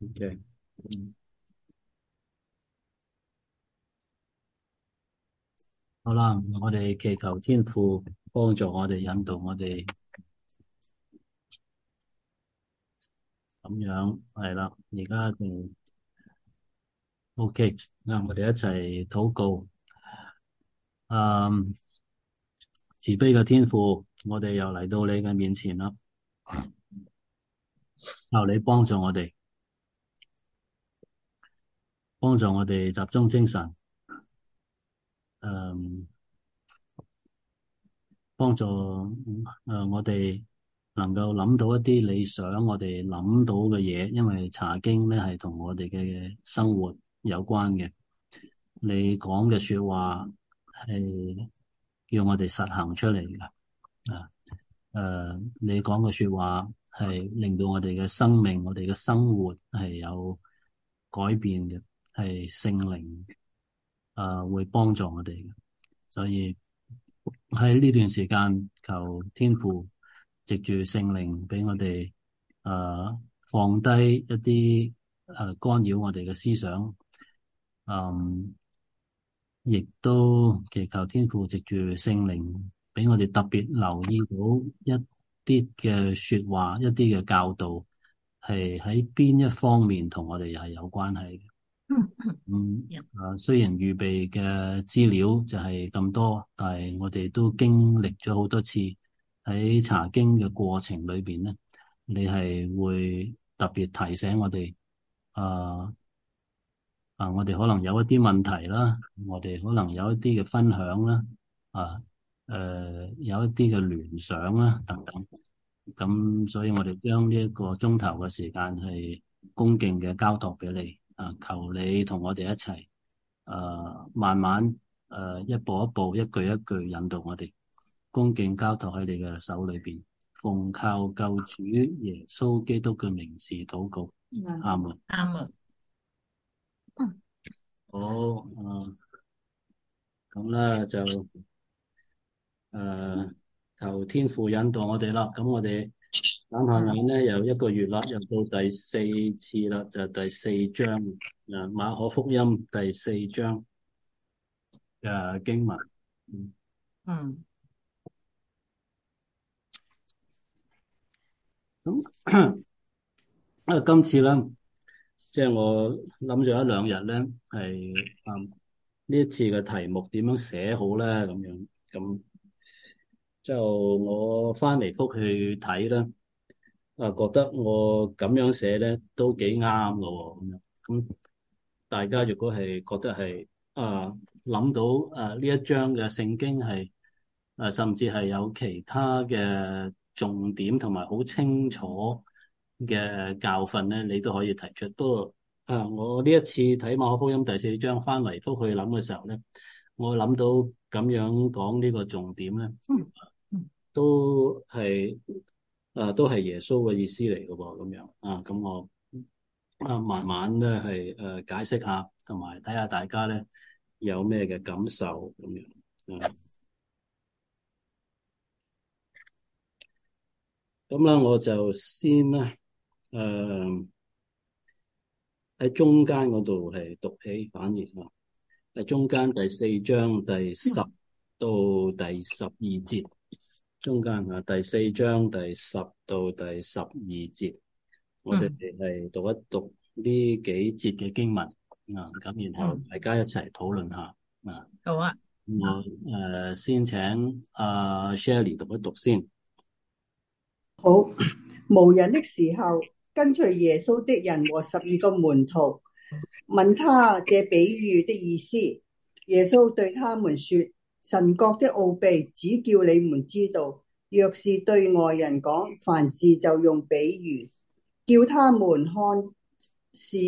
OK，好啦，我哋祈求天父幫助我哋，引導我哋咁樣，係啦。而家就 OK，我哋一齊禱告。嗯，慈悲嘅天父，我哋又嚟到你嘅面前啦，求你幫助我哋，幫助我哋集中精神，嗯，幫助我哋能夠諗到一啲你想我哋諗到嘅嘢，因為查經咧係同我哋嘅生活有關嘅。你講嘅說話係叫我哋實行出嚟嘅。啊，你講嘅說話係令到我哋嘅生命、我哋嘅生活係有改變嘅，係聖靈會幫助我哋嘅。所以喺呢段時間，求天父藉住聖靈俾我哋放低一啲干擾我哋嘅思想，嗯，亦都祈求天父藉住聖靈俾我哋特別留意到一啲嘅說話，一啲嘅教導係喺邊一方面同我哋又係有關係嘅。雖然預備嘅資料就係咁多，但係我哋都經歷咗好多次喺查經嘅過程裏邊咧，你係會特別提醒我哋，啊、我哋可能有一啲問題啦，我哋可能有一啲嘅分享啦，啊，有一啲嘅聯想啦，等等。咁所以我哋將呢一個鐘頭嘅時間係恭敬嘅交託俾你，求你同我哋一齊，慢慢，一步一步，一句一句引導我哋，恭敬交託喺你嘅手裏邊，奉靠救主耶穌基督嘅名字禱告，阿門。 啱啊。 好，咁咧就誒求天父引導我哋啦。咁我哋眨下眼咧，又一個月啦，又到第四次啦，就係第四章，馬可福音第四章嘅經文。嗯， 嗯咁今次咧，即係我諗咗一兩日咧，係呢一次嘅題目點樣寫好咧？咁樣咁就我翻嚟覆去睇啦。覺得我咁樣寫咧都幾啱㗎喎，咁樣咁大家如果係覺得係諗到呢一章嘅聖經係甚至係有其他嘅重點同埋好清楚嘅教訓咧，你都可以提出。不過我呢一次睇馬可福音第四章翻嚟覆去諗嘅時候咧，我諗到咁樣講呢個重點咧， 嗯嗯都係都係耶穌嘅意思嚟嘅喎，咁樣咁我慢慢咧係解釋下，同埋睇下大家咧有咩嘅感受咁樣。咁啦，我就先咧誒喺中間嗰度係讀起反而喺中間第四章第十嗯到第十二節，中間第四章第十到第十二節。我哋嗯， 係讀一讀呢幾節嘅經文咁然後嗯大家一齊討論下啊。 好啊。 我先請Shirley 讀一讀先。 好，無人的時候，跟隨耶穌的人和12個門徒問他這比喻的意思。耶穌對他們說：神國的奧秘只叫你們知道，若是對外人講，凡事就用比喻，叫他們看是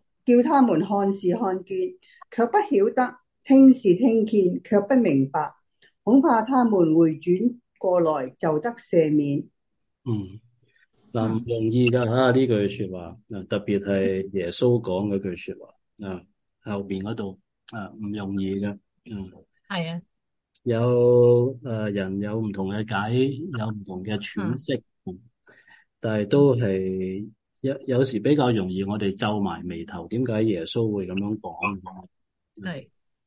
看見，卻不曉得；聽是聽見，卻不明白。恐怕他們回轉過來就得赦免。 嗯，嗱，唔嗯容易噶呢句說話特別係耶穌講嗰句說話後邊嗰度唔容易嘅。 係啊。 有人有唔同嘅解，有唔同嘅詮嗯釋，但係都係有時比較容易我哋皺埋眉頭，點解耶穌會咁樣講？ 係，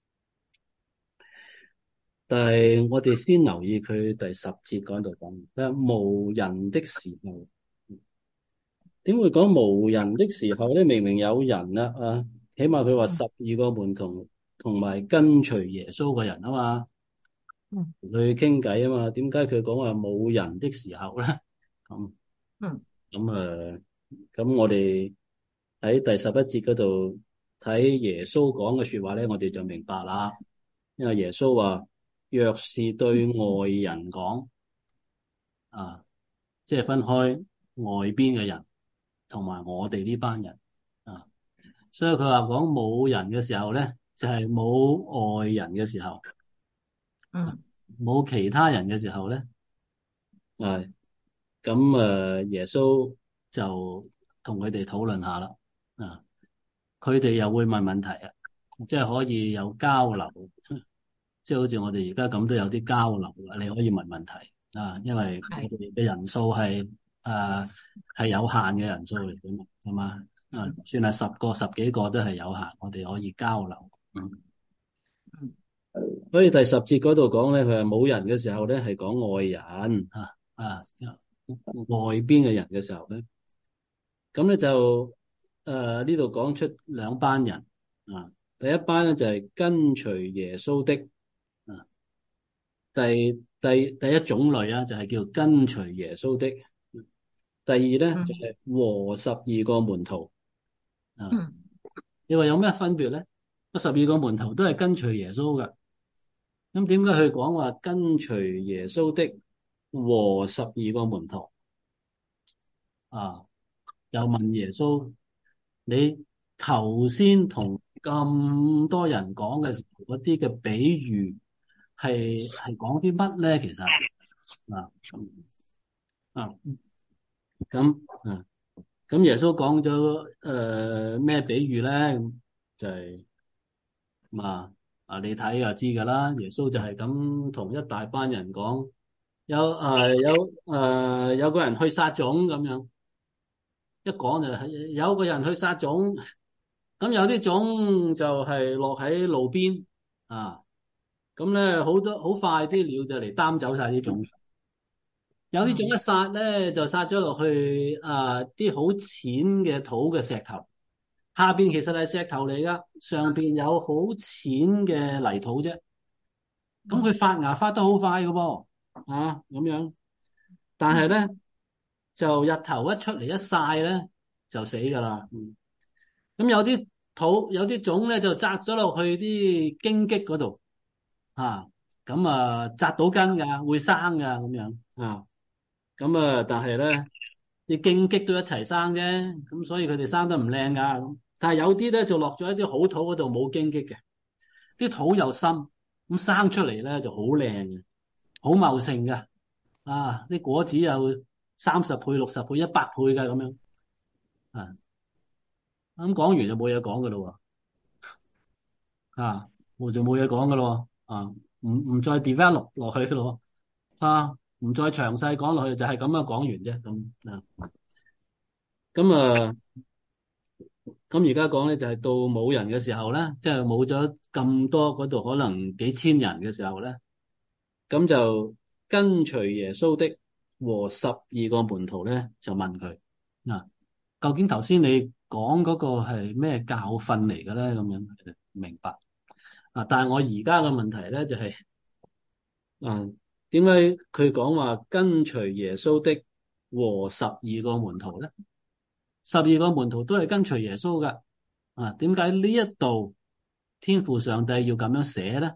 但係我哋先留意佢第十節嗰度講，佢話無人的時候，點會講無人的時候咧？明明有人啦，起碼佢話嗯 12個門徒同埋跟隨耶穌嘅人啊嘛， 嗯同佢傾偈啊嘛，點解佢講話冇人的時候咧？咁嗯咁我哋喺第11節嗰度睇耶穌講嘅說話咧，我哋就明白啦。因為耶穌話，若是對外人講，即係分開外邊嘅人同埋我哋呢班人啊，所以佢話講冇人嘅時候咧，就係冇外人嘅時候， 嗯冇其他人嘅時候咧，係咁耶穌就同佢哋討論下啦，佢哋又會問問題啊，即係可以有交流，即係好似我哋而家咁都有啲交流啊，你可以問問題因為我係哋嘅人數係有限嘅人數嚟嘅嘛，係嘛算係十幾個都係有限，我哋可以交流。 嗯所以第10節嗰度講咧，佢係冇人嘅時候咧，係講外人外邊嘅人嘅時候咧，咁咧就呢度講出兩班人第一班咧就係跟隨耶穌的啊，第一種類就係叫跟隨耶穌的。第二咧就嗯係和12個門徒嗯你話有咩分別咧？嗰12個門徒都係跟隨耶穌噶，咁點解佢講話跟隨耶穌的和12個門徒又問耶穌，你頭先同咁多人講嘅時候，嗰啲嘅比喻係講啲乜咧？其實啊啊咁啊咁耶穌講咗咩比喻咧？就係你睇就知噶啦。耶穌就係咁同一大班人講，有個人去撒種咁樣，一講就係有個人去撒種。咁有啲種就係落喺路邊咁咧好多好快啲鳥就嚟擔走晒啲種。有啲種一撒咧就撒咗落去啲好淺嘅土嘅石頭下邊，其實係石頭嚟噶，上邊有好淺嘅泥土啫。咁佢發芽發得好快噶噃咁樣，但係咧就日頭一出嚟一曬咧就死噶啦。咁有啲種咧就扎咗落去啲荊棘嗰度咁扎到根噶，會生噶咁樣咁但係咧啲荊棘都一齊生啫，咁所以佢哋生得唔靚噶。咁但係有啲咧就落咗一啲好土嗰度，冇荊棘嘅，啲土又深，咁生出嚟咧就好靚嘅，好茂盛嘅啲果子有30倍、60倍、100倍嘅咁樣咁講完就冇嘢講噶咯我就冇嘢講噶咯唔再 develop 落去噶咯唔再詳細講落去，就係咁樣講完啫。咁咁而家講咧就係到冇人嘅時候咧，即係冇咗咁多嗰度可能幾千人嘅時候咧，咁就跟隨耶穌的和12個門徒咧就問佢究竟頭先你講嗰個係咩教訓嚟嘅咧？咁樣明白但係我而家嘅問題咧就係點解佢講話跟隨耶穌的和12個門徒咧？12個門徒都係跟隨耶穌噶點解呢一度天父上帝要咁樣寫咧？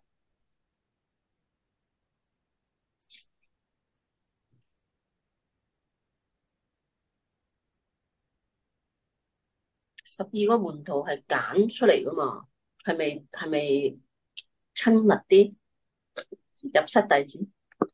12個門徒係揀出嚟噶嘛？係咪親密啲入室弟子？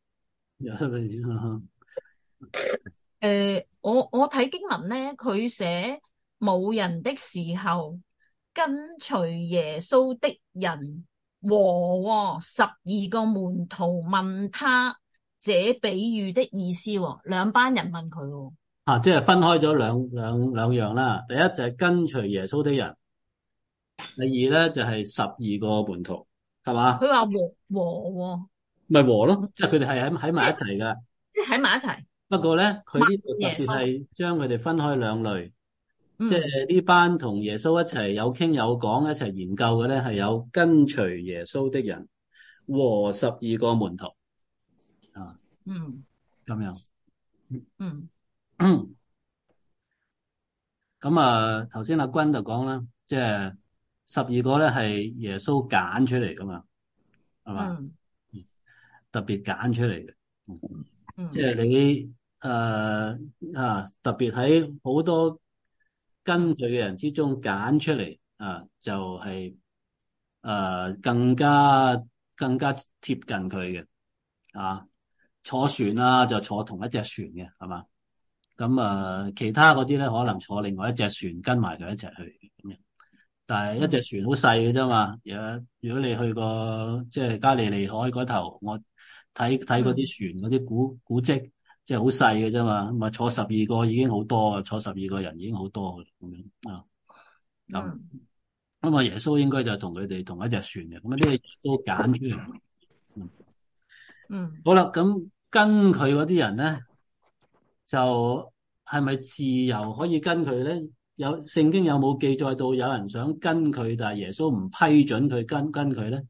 我睇經文咧，佢寫冇人的時候，跟隨耶穌的人和12個門徒問他這比喻的意思，兩班人問佢。 即係分開咗兩樣啦。第一就係跟隨耶穌的人，第二咧就係12個門徒，係嘛？ 佢話和咪和咯， 喎， 即係佢哋係喺埋一即係齊噶。 即係喺埋一齊。 不過咧，佢呢度特別耶穌， 係將佢哋分開兩類，即嗯係呢班同耶穌一齊有傾有講一齊研究嘅咧，係有跟隨耶穌的人和12個門徒啊， 嗯咁樣。 嗯咁啊，頭先阿君就講啦，即係12個咧係耶穌揀出嚟噶嘛，係嘛？ 嗯特別揀出嚟嘅。即嗯係你特別喺好多跟佢嘅人之中揀出嚟就係更加貼近佢嘅啊。坐船就坐同一隻船嘅，係嘛？咁其他嗰啲咧可能坐另外一隻船跟埋佢一齊去咁樣。但係一隻嗯船好細嘅啫嘛。如果你去過即係加利利海嗰頭，我睇睇嗰嗯啲船嗰啲古蹟，即係好細嘅啫嘛。咁啊坐12個已經好多啊，坐12個人已經好多嘅咁樣啊。咁嗯咁啊，耶穌應該就同佢哋同一隻船嘅。咁啊，呢個耶穌揀出嚟。 嗯， 好啦，咁跟佢嗰啲人咧，就係咪自由可以跟佢咧？聖經有冇記載到有人想跟佢，但係耶穌唔批准佢跟佢咧？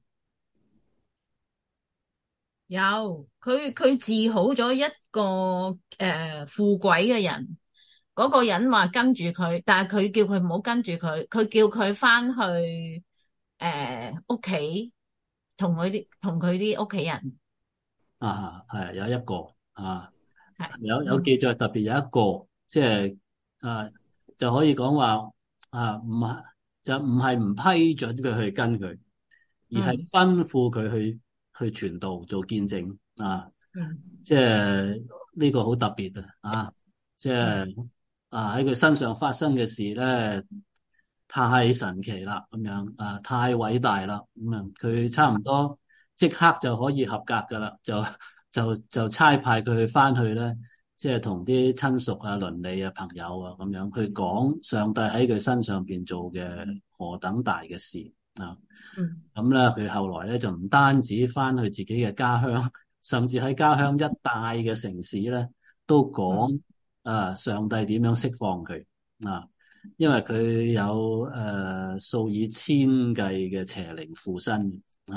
有佢治好咗一個富貴嘅人，嗰個人話跟住佢，但係佢叫佢唔好跟住佢，佢叫佢翻去屋企同佢啲屋企人係有一個係有記載，特別有一個，即係啊，就可以講話唔係就唔係唔批准佢去跟佢，而係嗯吩咐佢去傳道做見證啊。 嗯即係呢個好特別即嗯係喺佢身上發生嘅事咧，太神奇啦，咁樣太偉大啦，咁啊，佢差唔多即刻就可以合格噶啦，就差派佢翻去咧，即係同啲親屬鄰里朋友咁樣去講上帝喺佢身上邊做嘅何等大嘅事啊！ 嗯咁咧，佢後來咧就唔單止翻去自己嘅家鄉，甚至喺家鄉一帶嘅城市咧，都講上帝點樣釋放佢啊！因為佢有數以千計嘅邪靈附身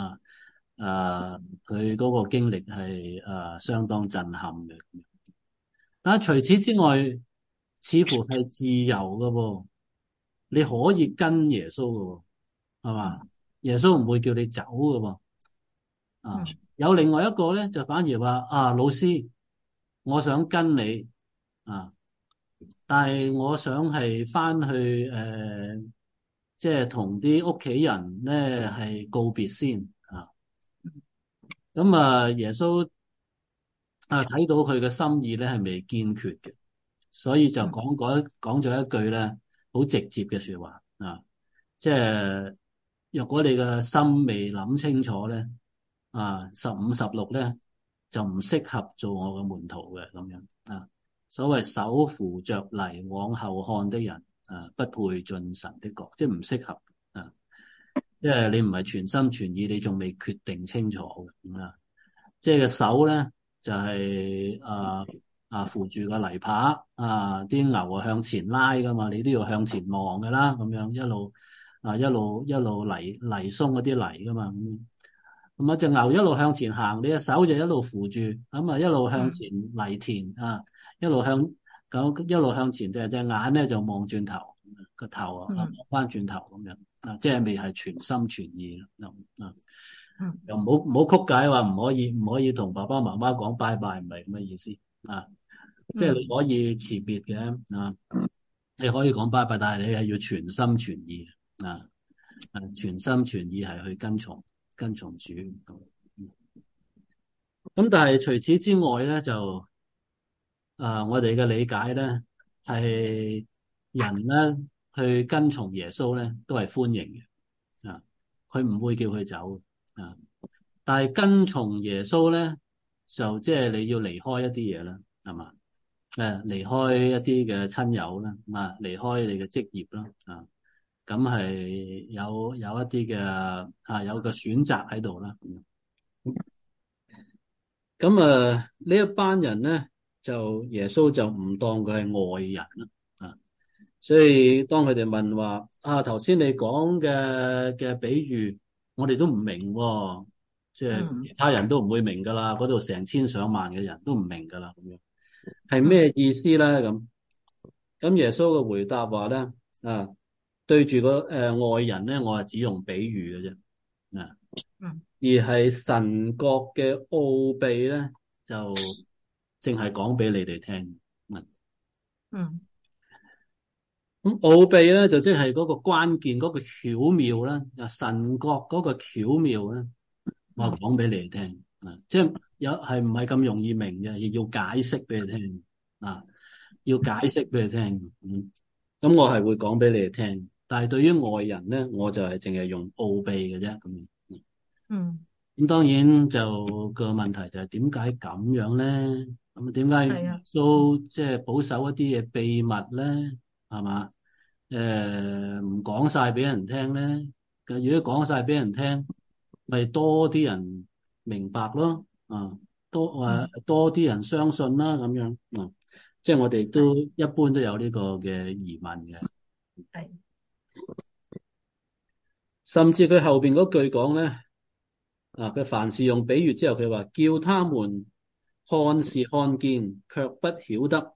佢嗰個經歷係相當震撼嘅。但係除此之外，似乎係自由嘅喎，你可以跟耶穌嘅喎，係嘛？耶穌唔會叫你走嘅喎。 嗯有另外一個咧，就反而話老師，我想跟你啊，但係我想係翻去即係同啲屋企人咧係告別先啊。咁耶穌睇到佢嘅心意咧係未堅決嘅，所以就嗯講咗一句咧好直接嘅說話即係若果你嘅心未諗清楚咧15、16咧就唔適合做我嘅門徒嘅咁樣所謂手扶着犁往後看的人不配進神的國，即係唔適合即係你唔係全心全意，你仲未決定清楚嘅即係個手咧就係扶住個泥耙啲牛向前拉噶嘛，你都要向前望噶啦，咁樣一路泥鬆嗰啲泥噶嘛，咁隻牛一路向前行，你隻手就一路扶住，咁一路向前犁田一路向前，隻眼咧就望轉頭，個頭望嗯翻轉頭咁樣即係未係全心全意嗯又唔好曲解話唔可以同爸爸媽媽講拜拜，唔係咁嘅意思即係你可以辭別嘅你可以講拜拜，但係你係要全心全意全心全意係去跟從主咁但係除此之外咧，就我哋嘅理解咧係人咧去跟從耶穌咧都係歡迎嘅佢唔會叫佢走但係跟從耶穌咧就即係你要離開一啲嘢啦，係嘛？ 離開一啲嘅親友啦，離開你嘅職業啦，咁係有一啲嘅有個選擇喺度啦。咁呢一班人咧，就耶穌就唔當佢係外人啦，所以當佢哋問話頭先你講嘅比喻，我哋都唔明喎，即係其他人都唔會明噶啦，嗰度成千上萬嘅人都唔明噶啦，咁樣係咩意思咧？咁耶穌嘅回答話咧，對住外人咧，我係只用比喻嘅啫，而係神國嘅奧秘咧，就淨係講俾你哋聽。咁奧秘咧就即係嗰個關鍵，嗰個巧妙啦，就神國嗰個巧妙咧，我講俾你哋聽，即係係唔係咁容易明嘅，亦要解釋俾你聽，要解釋俾你聽。咁我係會講俾你哋聽，但係對於外人咧，我就係淨係用奧秘嘅啫。咁當然就個問題就係點解咁樣咧？咁點解都即係保守一啲嘢秘密咧？係嘛？唔講晒俾人聽咧，如果講晒俾人聽，咪多啲人明白咯，多啲人相信啦，咁樣，即係我哋都一般都有呢個嘅疑問嘅。 係， 甚至佢後邊嗰句講咧，佢凡事用比喻之後，佢話叫他們看是看見，卻不曉得，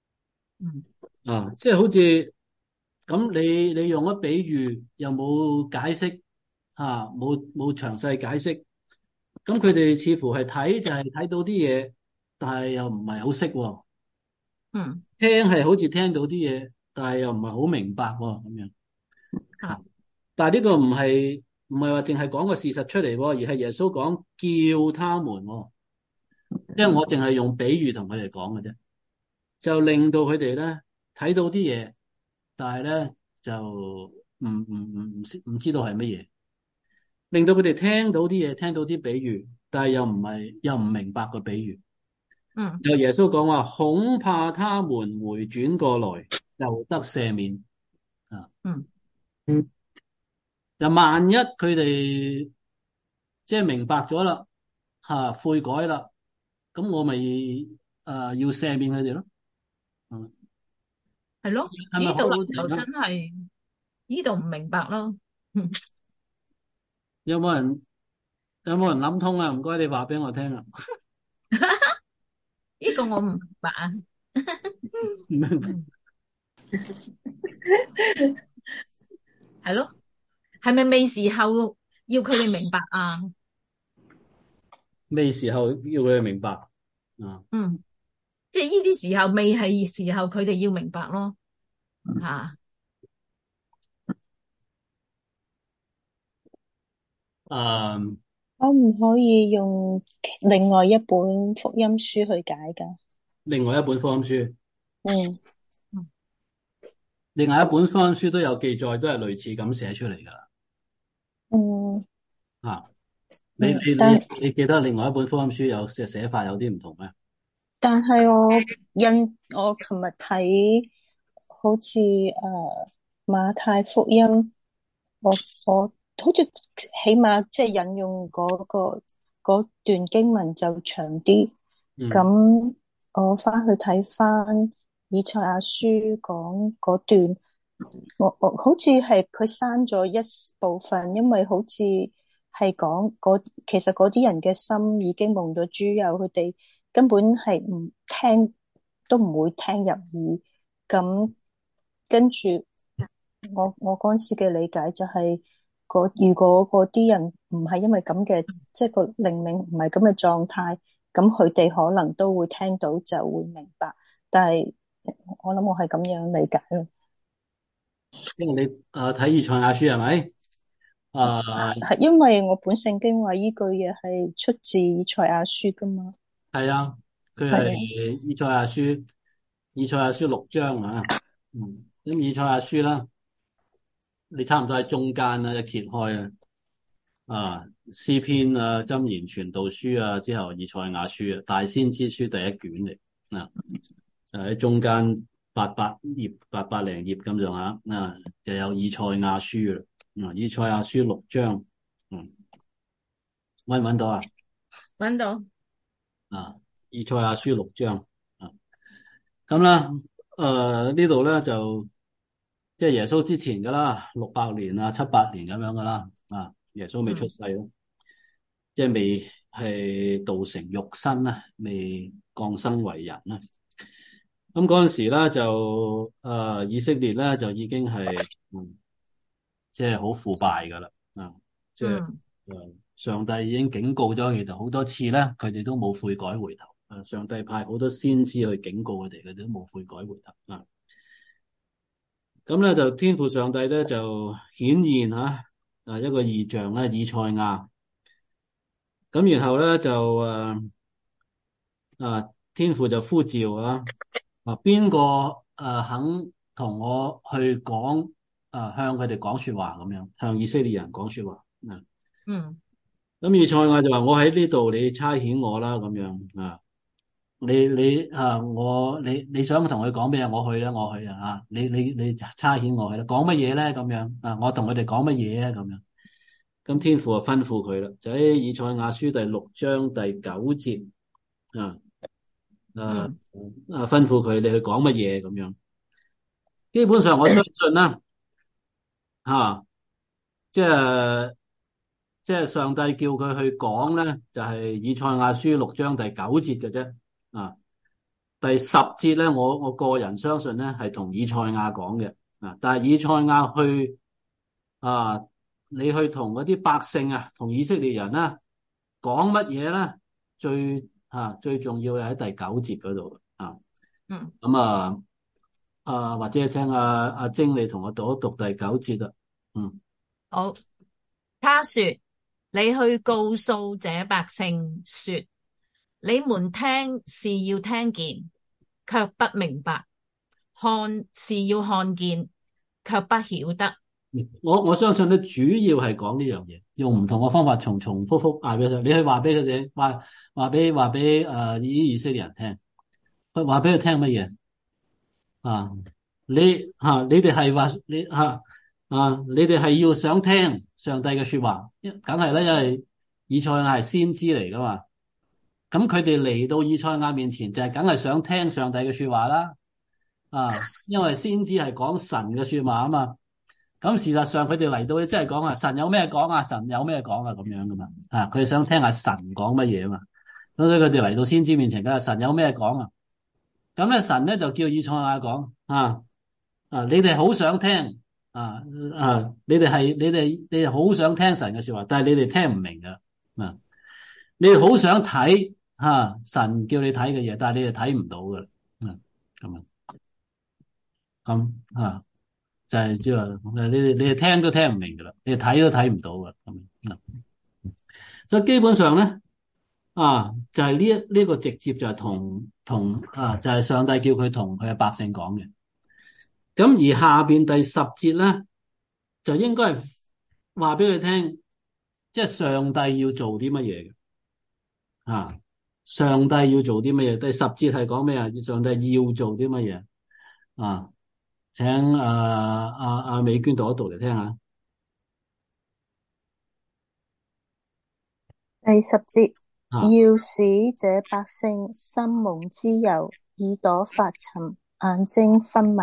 即係好似。咁你用咗比喻又冇解釋，冇詳細解釋，咁佢哋似乎係睇就係睇到啲嘢，但係又唔係好識，聽係好似聽到啲嘢，但係又唔係好明白咁樣。但係呢個唔係話淨係講個事實出嚟，而係耶穌講叫他們，因為我淨係用比喻同佢哋講嘅啫，就令到佢哋咧睇到啲嘢。但係咧就唔知道係乜嘢，令到佢哋聽到啲嘢，聽到啲比喻，但係又唔明白個比喻。有耶穌講話，恐怕他們回轉過來，又得赦免。又萬一佢哋即係明白咗啦，悔改啦，咁我咪要赦免佢哋咯。 係咯，呢度就真係呢度唔明白咯。 有冇人諗通啊？唔該，你話俾我聽啊！ 呢個我唔明白啊。 唔明白。 係咯，係咪未時候要佢哋明白啊？ 未時候要佢哋明白即係呢啲時候未係時候，佢哋要明白咯。 可唔可以用另外一本福音書去解㗎？ 另外一本福音書，另外一本福音書都有記載，都係類似咁寫出嚟㗎啦。你記得另外一本福音書有寫法有啲唔同咩？ 但係我琴日睇好似馬太福音，我好似起碼即係引用嗰段經文就長啲。咁我翻去睇翻以賽亞書講嗰段，我好似係佢刪咗一部分，因為好似係講其實嗰啲人嘅心已經蒙咗豬油，佢哋根本係唔聽，都唔會聽入耳。咁跟住我嗰陣時嘅理解就係，如果嗰啲人唔係因為咁嘅，即係個靈命唔係咁嘅狀態，咁佢哋可能都會聽到就會明白。但係我諗我係咁樣理解咯。 因為你睇以賽亞書係咪？ 係因為我本聖經話呢句嘢係出自以賽亞書噶嘛。 係啊，佢係以賽亞書6章啊。咁以賽亞書啦，你差唔多喺中間啦，一揭開詩篇啊、箴言、傳道書啊，之後以賽亞書啊，大先知書第一卷嚟。 就喺中間800零頁咁上下啊，就有以賽亞書啦。以賽亞書6章，搵唔搵到啊？ 搵到。 以賽亞書6章啊，咁啦，呢度咧就即係耶穌之前噶啦，600年啊700年咁樣噶啦，耶穌未出世咯，即係未係道成肉身啦，未降生為人啦。咁嗰陣時咧就以色列咧就已經係即係好腐敗噶啦，即係上帝已經警告咗佢哋好多次咧，佢哋都冇悔改回頭。上帝派好多先知去警告佢哋，佢哋都冇悔改回頭啊。咁咧就天父上帝咧就顯現一個異象咧，以賽亞。咁然後咧就天父就呼召邊個肯同我去講向佢哋講說話咁樣，向以色列人講說話。咁以賽亞就話：我喺呢度，你差遣我啦咁樣啊。你想同佢講咩？我去啦，我去啊！你差遣我去啦，講乜嘢咧？咁樣我同佢哋講乜嘢啊？咁樣，咁天父就吩咐佢啦，就喺以賽亞書第6章第9節吩咐佢你去講乜嘢咁樣。基本上我相信啦，即係上帝叫佢去講咧，就係以賽亞書6章第9節嘅啫。第10節咧，我個人相信咧係同以賽亞講嘅。但係以賽亞去你去同嗰啲百姓同以色列人講乜嘢咧？最重要係喺第9節嗰度咁或者請阿晶你同我讀一讀第9節啦。 好，他說：你去告訴這百姓說，你們聽是要聽見，卻不明白；看是要看見，卻不曉得。 我相信咧，主要係講呢樣嘢，用唔同嘅方法重複嗌俾佢。你去話俾佢哋，話俾以色列人聽，去話俾佢聽乜嘢你哋係話你哋係要想聽上帝嘅說話，梗係啦，因為以賽亞係先知嚟噶嘛。咁佢哋嚟到以賽亞面前，就係梗係想聽上帝嘅說話啦。因為先知係講神嘅說話啊嘛。咁事實上佢哋嚟到，即係講神有咩講神有咩講咁樣噶嘛。佢哋想聽下神講乜嘢啊嘛。咁所以佢哋嚟到先知面前，梗係神有咩講咁咧神咧就叫以賽亞講你哋好想聽你哋好想聽神嘅說話，但係你哋聽唔明噶你哋好想睇神叫你睇嘅嘢，但係你哋睇唔到噶咁就係即係你哋聽都聽唔明噶啦，你哋睇都睇唔到噶所以基本上咧就係呢個直接就係同就係上帝叫佢同佢嘅百姓講嘅。咁而下邊第10節咧就應該係話俾佢聽，即係上帝要做啲乜嘢嘅上帝要做啲乜嘢？第10節係講咩上帝要做啲乜嘢請阿美娟讀一讀嚟聽下。 第10節，要使這百姓心蒙脂油，耳朵發沉，眼睛昏迷，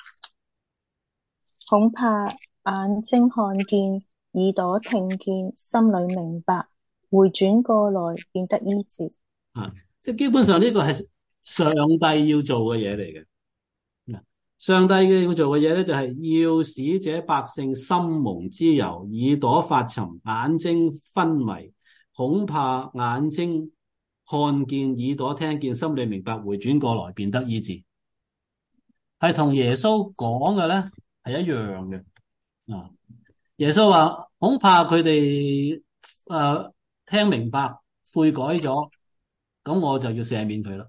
恐怕眼睛看見，耳朵聽見，心裏明白，回轉過來變得醫治。 即係基本上呢個係上帝要做嘅嘢嚟嘅。上帝要做嘅嘢咧，就係要使這百姓心蒙脂油，耳朵發沉，眼睛昏迷，恐怕眼睛看見，耳朵聽見，心裏明白，回轉過來變得醫治。係同耶穌講嘅咧係一樣嘅。耶穌話恐怕佢哋聽明白悔改咗，咁我就要赦免佢啦。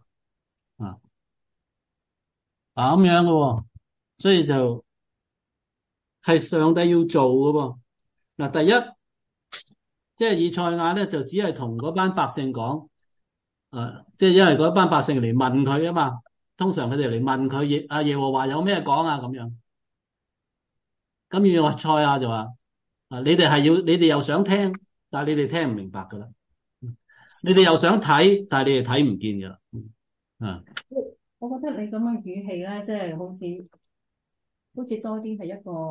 咁樣嘅，所以就係上帝要做嘅。第一，即係以賽亞咧就只係同嗰班百姓講，即係因為嗰班百姓嚟問佢啊嘛， 通常佢哋嚟問佢耶和華有咩講啊咁樣。咁以賽亞就話你哋又想聽，但係你哋聽唔明白噶啦。你哋又想睇，但係你哋睇唔見噶啦。啊， 我覺得你咁嘅語氣咧，即係好似多啲係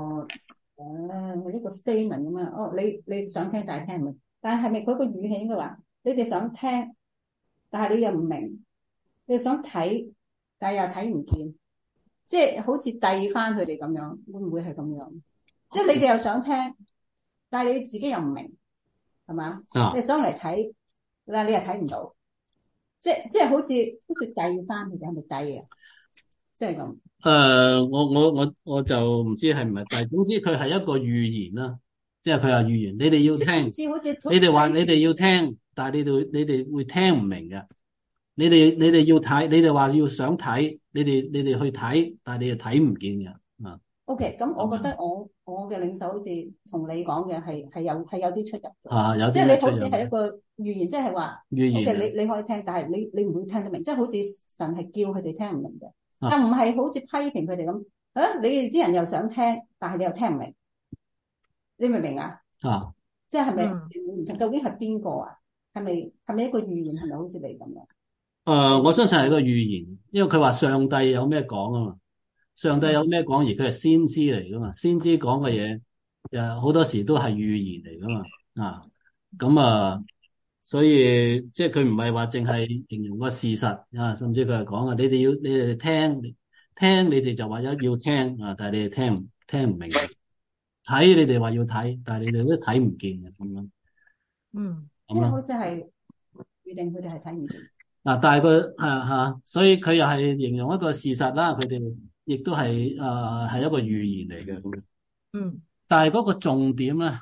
一個 statement 咁啊。哦，你想聽但係聽唔明，但係係咪佢個語氣應該話你哋想聽，但係你又唔明，你哋想睇，但係又睇唔見，即係好似遞翻佢哋咁樣，會唔會係咁樣？即係你哋又想聽，但係你自己又唔明，係嘛？你想嚟睇，但係你又睇唔到，即係好似遞翻佢哋，係咪遞啊？即係咁。 我就唔知係唔係，但係總之佢係一個預言啦，即係佢話預言，你哋要聽，你哋話你哋要聽，但係你哋會聽唔明嘅。你哋要睇，你哋話要想睇，你哋去睇，但係你哋睇唔見嘅。 OK，咁我覺得我嘅領袖好似同你講嘅係有啲出入嘅， 有啲即係你好似出入係一個預言，即係話預言 OK，你可以聽，但係你唔會聽得明，即係好似神係叫佢哋聽唔明嘅，就唔係好似批評佢哋咁。你哋啲人又想聽，但係你又聽唔明，你明唔明啊？即係咪唔同？究竟係邊個啊？係咪一個預言？係咪好似你咁樣？ 我相信係一個預言，因為佢話上帝有咩講啊嘛。上帝有咩講，而佢係先知嚟噶嘛？先知講嘅嘢，好多時都係預言嚟噶嘛。咁所以即係佢唔係話淨係形容個事實啊，甚至佢係講你哋聽，你哋就話要聽啊，但係你哋聽唔明，睇你哋話要睇，但係你哋都睇唔見嘅咁樣。 即係好似係預定佢哋係睇唔見。 但係佢所以佢又係形容一個事實啦，佢哋亦都係係一個預言嚟嘅咁樣。但係嗰個重點咧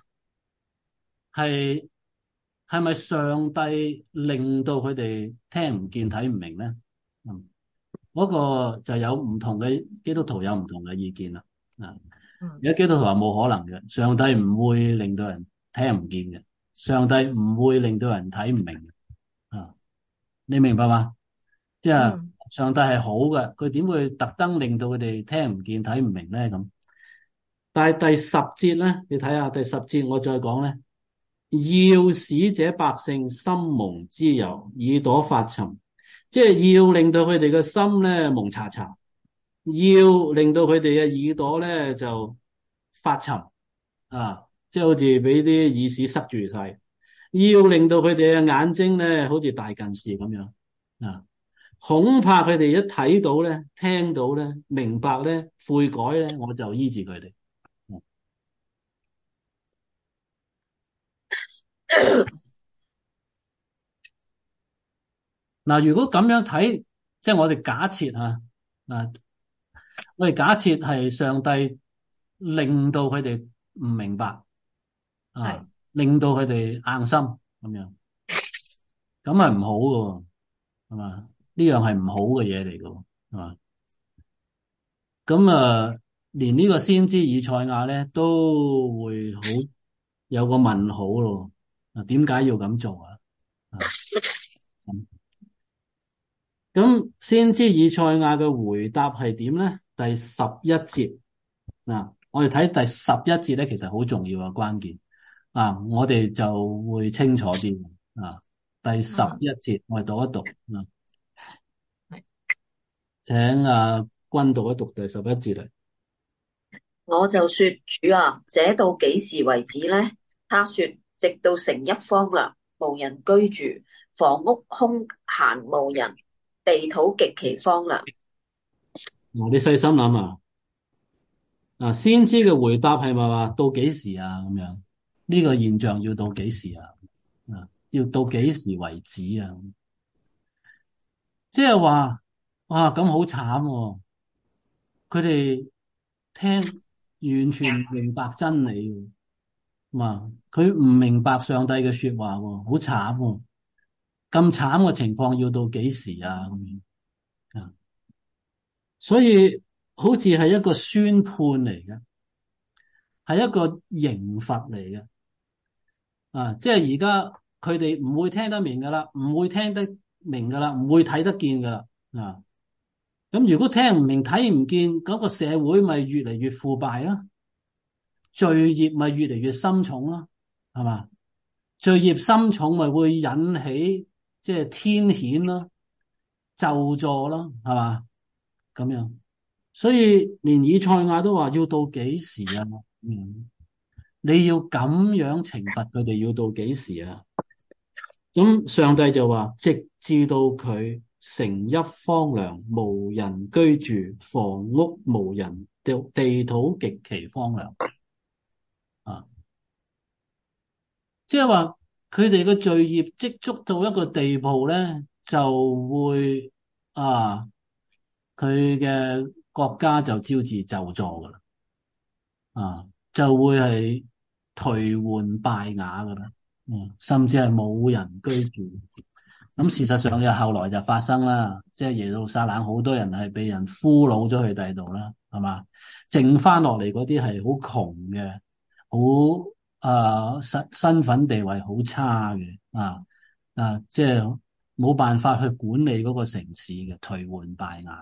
係咪上帝令到佢哋聽唔見睇唔明咧？嗰個就有唔同嘅基督徒有唔同嘅意見啦。有基督徒話冇可能嘅，上帝唔會令到人聽唔見嘅，上帝唔會令到人睇唔明嘅。你明白嘛？即係上帝係好嘅，佢點會特登令到佢哋聽唔見睇唔明咧？咁，但係第十節咧，你睇下第十節，我再講咧，要使這百姓心蒙脂油，耳朵發沉，即係要令到佢哋嘅心咧蒙查查，要令到佢哋嘅耳朵咧就發沉即係好似俾啲耳屎塞住晒。要令到佢哋嘅眼睛咧，好似大近視咁樣恐怕佢哋一睇到咧、聽到咧、明白咧、悔改咧，我就醫治佢哋。如果咁樣睇，即係我哋假設我哋假設係上帝令到佢哋唔明白令到佢哋硬心咁樣，咁係唔好嘅，係嘛？呢樣係唔好嘅嘢嚟嘅，係嘛？咁連呢個先知以賽亞咧都會有個問號咯。點解要咁做啊？咁先知以賽亞嘅回答係點咧？第11節我哋睇第11節咧，其實好重要嘅關鍵我哋就會清楚啲第11節我哋讀一讀請君讀一讀第11節嚟。 我就說，主啊，這到幾時為止呢？他說，直到城邑荒涼，無人居住，房屋空閒無人，地土極其荒涼。 你細心諗先知嘅回答係咪話到幾時啊？咁樣呢個現象要到幾時啊？要到幾時為止啊？即係話哇，咁好慘喎！佢哋聽完全唔明白真理佢唔明白上帝嘅說話喎，好慘喎！咁慘嘅情況要到幾時啊？咁樣所以好似係一個宣判嚟嘅，係一個刑罰嚟嘅即係而家佢哋唔會聽得明噶啦，唔會聽得明噶啦，唔會睇得見噶啦咁咁如果聽唔明睇唔見，嗰個社會咪越嚟越腐敗啦，罪孽咪越嚟越深重啦，係嘛？罪孽深重咪會引起即係天譴啦、咒詛啦，係嘛？咁樣，所以連以賽亞都話要到幾時啊？你要咁樣懲罰佢哋，要到幾時啊？咁上帝就話，直至到佢城邑荒涼，無人居住，房屋無人，地土極其荒涼啊！即係話佢哋嘅罪孽積足到一個地步咧，就會佢嘅國家就招致咒詛噶啦，就會係頹垣敗瓦噶啦，甚至係冇人居住。咁事實上，後來就發生啦，即係耶路撒冷好多人係被人俘虜咗去第度啦，係嘛？剩翻落嚟嗰啲係好窮嘅，好身份地位好差嘅，即係冇辦法去管理嗰個城市嘅，頹垣敗瓦。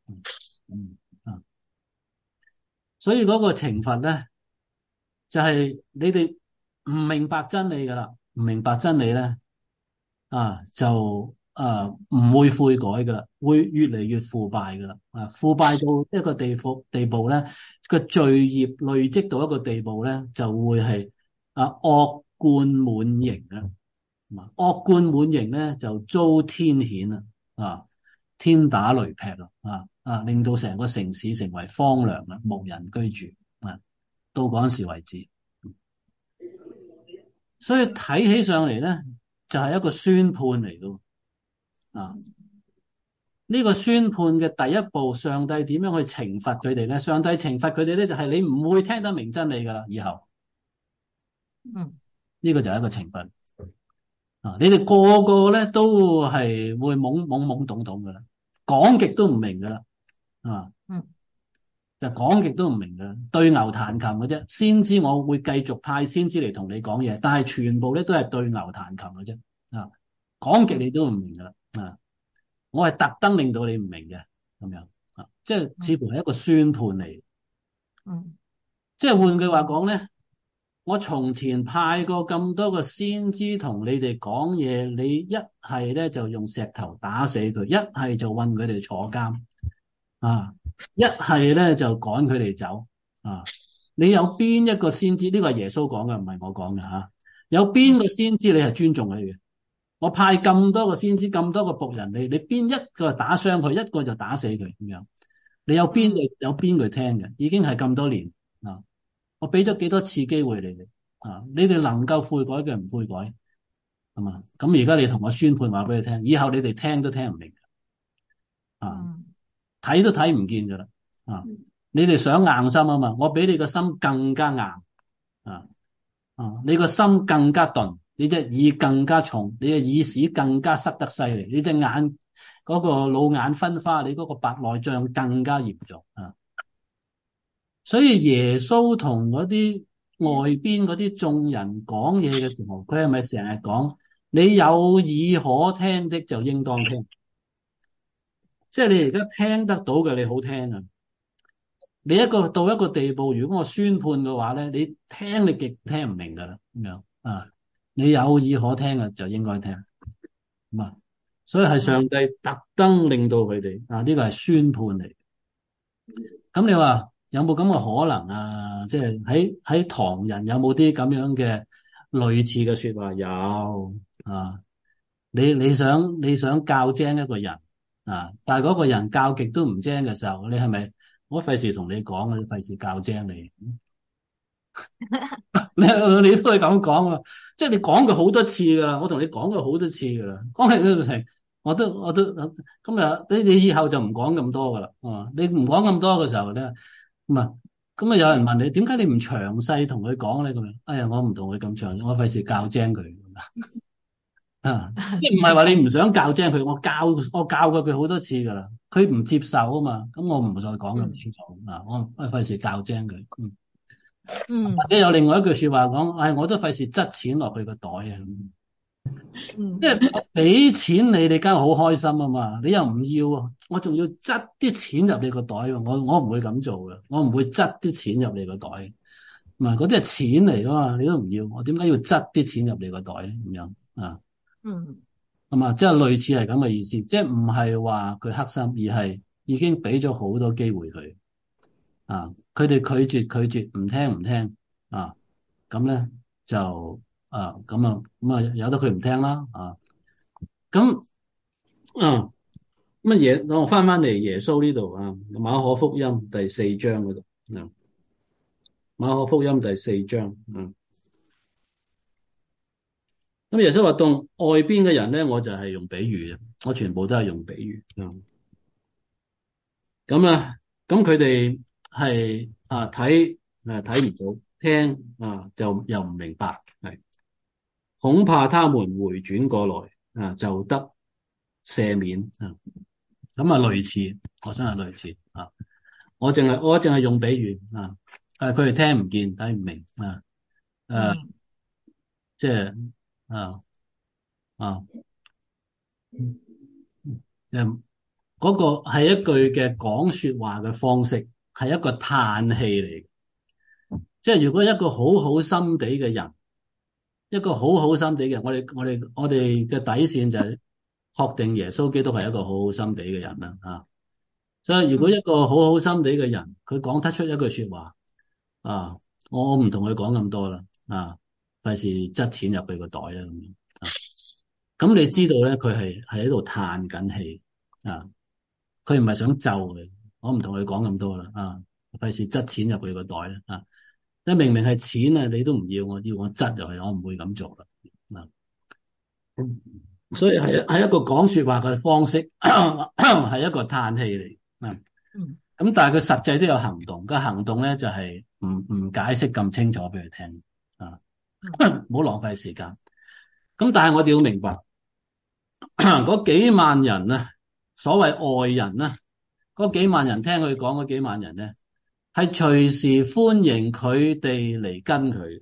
所以嗰個懲罰咧，就係你哋唔明白真理噶啦，唔明白真理咧。就唔會悔改噶啦，會越嚟越腐敗噶啦，腐敗到一個地步咧，個罪孽累積到一個地步咧，就會係惡貫滿盈啦，惡貫滿盈咧就遭天譴啦，天打雷劈啦，令到成個城市成為荒涼啦，無人居住到嗰陣時為止，所以睇起上嚟咧，就係一個宣判嚟嘅。呢個宣判嘅第一步，上帝點樣去懲罰佢哋咧？上帝懲罰佢哋咧，就係你唔會聽得明真理噶啦，以後，呢個就係一個懲罰。你哋個個咧都係會懵懵懵懂懂噶啦，講極都唔明噶啦，就講極都唔明噶啦，對牛彈琴嘅啫。先知我會繼續派先知嚟同你講嘢，但係全部咧都係對牛彈琴嘅啫，講極你都唔明噶啦，我係特登令到你唔明嘅，咁樣即係似乎係一個宣判嚟。即係換句話講咧，我從前派過咁多個先知同你哋講嘢，你一係咧就用石頭打死佢，一係就韞佢哋坐監，一係咧就趕佢哋走，你有邊一個先知？呢個係耶穌講嘅，唔係我講嘅吓。有邊個先知你係尊重佢嘅？我派咁多個先知，咁多個僕人，你邊一個打傷佢，一個就打死佢咁樣？你有邊個聽嘅？已經係咁多年我俾咗幾多次機會你哋你哋能夠悔改嘅唔悔改係嘛？咁而家你同我宣判話俾你聽，以後你哋聽都聽唔明睇都睇唔見噶啦你哋想硬心啊嘛？我俾你個心更加硬你個心更加鈍。你隻耳更加重，你隻耳屎更加塞得犀利，你隻眼嗰個老眼昏花，你嗰個白內障更加嚴重所以耶穌同嗰啲外邊嗰啲眾人講嘢嘅時候，佢係咪成日講你有耳可聽的就應當聽？即係你而家聽得到嘅，你好聽啊！你到一個地步，如果我宣判嘅話咧，你聽你極聽唔明噶啦，咁樣你有耳可聽嘅就應該聽，所以係上帝特登令到佢哋呢個係宣判嚟。咁你話有冇咁嘅可能啊？即係喺唐人有冇啲咁樣嘅類似嘅說話？有你想教精一個人但係嗰個人教極都唔精嘅時候，你係咪我費事同你講啊？費事教精你。你都係咁講啊！即係你講過好多次噶啦，我同你講過好多次噶啦，講起都成，我都今日你以後就唔講咁多噶啦，你唔講咁多嘅時候咧，咁有人問你點解你唔詳細同佢講咧？咁樣，哎呀，我唔同佢咁詳細，我費事教精佢即係唔係話你唔想教精佢，我教過佢好多次噶啦，佢唔接受啊嘛，咁我唔再講咁清楚我費事教精佢。或者有另外一句說話講，我都費事執錢落去個袋嗯即係俾錢你，你梗係好開心啊嘛！你又唔要啊，我仲要執啲錢入你個袋喎，我唔會咁做嘅，我唔會執啲錢入你個袋，唔係嗰啲係錢嚟噶嘛，你都唔要，我點解要執啲錢入你個袋咧？咁樣啊， 嗯係嘛，即係類似係咁嘅意思，即係唔係話佢黑心，而係已經俾咗好多機會佢啊，佢哋拒絕，唔聽唔聽啊，咁咧就咁啊由得佢唔聽啦啊，咁啊。乜嘢？等我翻嚟耶穌呢度啊，馬可福音第四章嗰度，馬可福音第四章，咁耶穌話當外邊嘅人咧，我就係用比喻嘅，我全部都係用比喻，咁啊，咁佢哋係睇唔到，聽就又唔明白，係恐怕他們回轉過來就得赦免啊，咁啊類似，我真係類似啊。我淨係用比喻啊，佢哋聽唔見睇唔明啊， 嗯即係啊啊，誒嗰個係一句嘅講說話嘅方式，係一個嘆氣嚟。即係如果一個好好心地嘅人，一個好好心地嘅人，我哋嘅底線就係確定耶穌基督係一個好好心地嘅人啦啊。所以如果一個好好心地嘅人，佢講得出一句說話啊，我唔同佢講咁多啦啊，費事執錢入佢個袋啦咁樣啊。咁你知道咧，佢係喺度嘆緊氣啊，佢唔係想咒嘅。我唔同佢講咁多啦啊，費事執錢入佢個袋啦啊。你明明係錢啊，你都唔要，我要我執入去，我唔會咁做啦啊。所以係一個講說話嘅方式，係一個嘆氣嚟啊。 嗯咁但係佢實際都有行動，個行動咧就係唔解釋咁清楚俾佢聽啊，唔好浪費時間。咁但係我哋要明白，嗰幾萬人啊，所謂外人啊，嗰幾萬人聽佢講嗰幾萬人咧，係隨時歡迎佢哋嚟跟佢，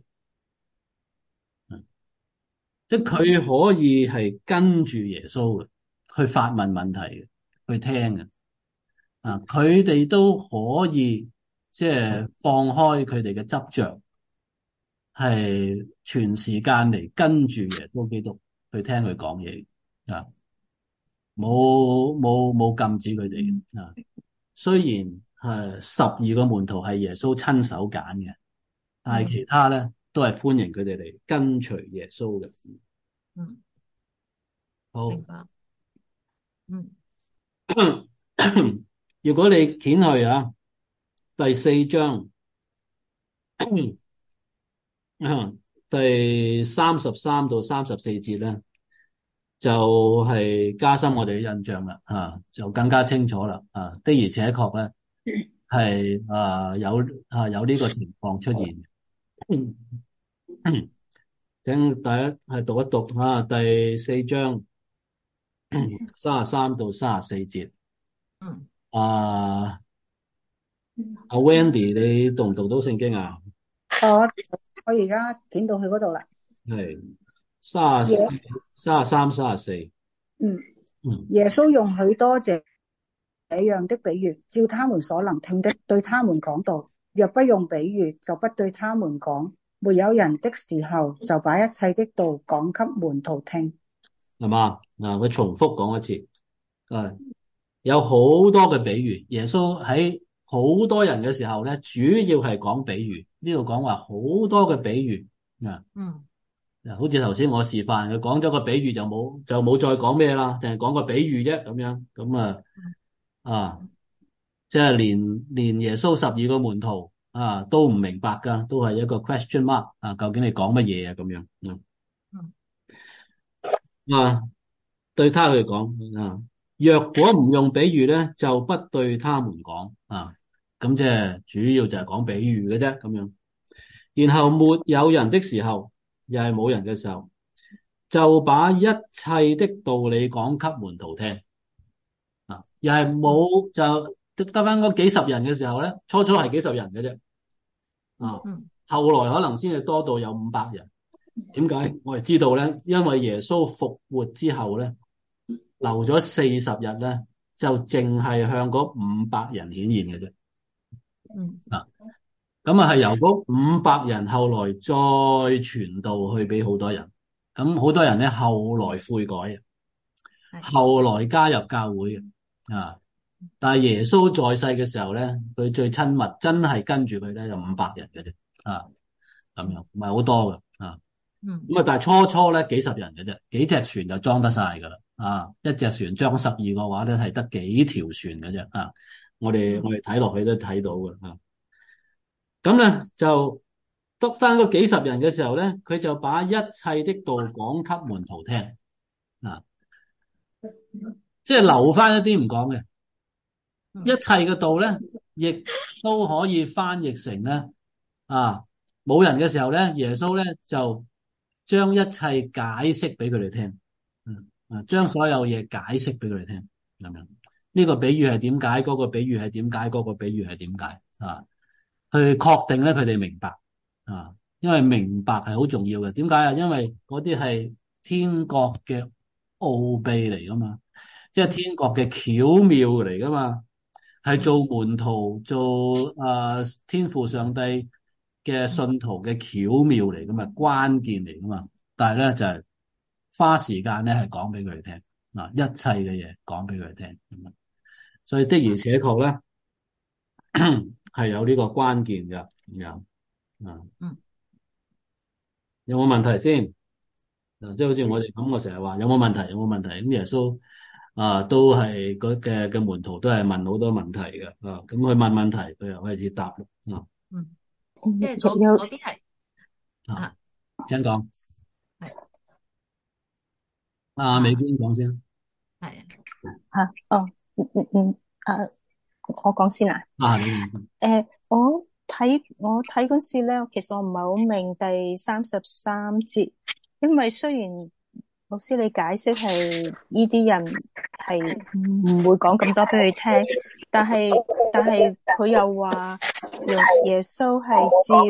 即係佢可以係跟住耶穌嘅，去發問問題嘅，去聽嘅。啊！佢哋都可以即係放開佢哋嘅執着，係全時間嚟跟住耶穌基督去聽佢講嘢啊！冇禁止佢哋啊！雖然係12個門徒係耶穌親手揀嘅，但係其他咧都係歡迎佢哋嚟跟隨耶穌嘅。 嗯， 好， 明白。嗯如果你掀去第四章。第33到34節咧，就係加深我哋嘅印象啦，就更加清楚啦，的而且確咧係有呢個情況出現。請大家係讀一讀第四章33到34節。 嗯， 阿 Wendy，你讀唔讀到聖經啊？ 我而家點到去嗰度啦。 係33、34。 嗯，耶穌用許多這樣的比喻，照他們所能聽的，對他們講道。若不用比喻，就不對他們講。沒有人的時候，就把一切的道講給門徒聽。 係嘛？佢重複講一次，有好多嘅比喻。耶穌喺好多人嘅時候咧，主要係講比喻。呢度講話好多嘅比喻啊。好似頭先我示範，佢講咗個比喻就冇再講咩啦，淨係講個比喻啫咁樣。咁即係連耶穌12個門徒都唔明白噶，都係一個 question mark 究竟你講乜嘢咁樣。對他去講若果唔用比喻咧，就不對他們講咁即係主要就係講比喻嘅啫咁樣。然後沒有人的時候，又係冇人嘅時候，就把一切的道理講給門徒聽又係冇，就得翻嗰幾十人嘅時候咧，初係幾十人嘅啫後來可能先至多到有500人。 點解？我哋知道咧，因為耶穌復活之後咧，留咗40日咧，就淨係向嗰500人顯現嘅啫。 嗯啊，咁啊係由嗰500人後來再傳道去俾好多人，咁好多人咧後來悔改， 係後來加入教會嘅。啊，但係耶穌在世嘅時候咧，佢最親密真係跟住佢咧有500人嘅啫。啊，咁樣唔係好多嘅。啊， 嗯咁啊，但係初咧幾十人嘅啫，幾隻船就裝得晒噶啦。啊，一隻船裝12個話咧係得幾條船嘅啫。啊，我哋睇落去都睇到嘅。啊，咁咧就得翻嗰幾十人嘅時候咧，佢就把一切的道講給門徒聽。啊，即係留翻一啲唔講嘅，一切嘅道咧，亦都可以翻譯成咧，啊，冇人嘅時候咧，耶穌咧就將一切解釋俾佢哋聽。將所有嘢解釋俾佢哋聽，咁樣呢個比喻係點解？嗰個比喻係點解？嗰個比喻係點解？啊，去確定咧佢哋明白。啊，因為明白係好重要嘅。點解啊？因為嗰啲係天國嘅奧秘嚟噶嘛，即係天國嘅巧妙嚟噶嘛，係做門徒做天父上帝嘅信徒嘅巧妙嚟噶嘛，關鍵嚟噶嘛。但係咧就係花時間咧係講俾佢哋聽。嗱，一切嘅嘢講俾佢哋聽。所以的而且確咧係有呢個關鍵嘅。 嗯有冇問題先？即係好似我哋咁，我成日話有冇問題？有冇問題？咁耶穌都係嘅門徒都係問好多問題嘅。咁佢問問題，佢又開始答。 嗯，即係有嗰啲係啊請講。 係美娟講先。 係吓哦，啊，我講先啦。我睇嗰時咧，其實我唔係好明第33節，因為雖然老師你解釋係呢啲人係唔會講咁多俾佢聽，但係佢又話耶穌係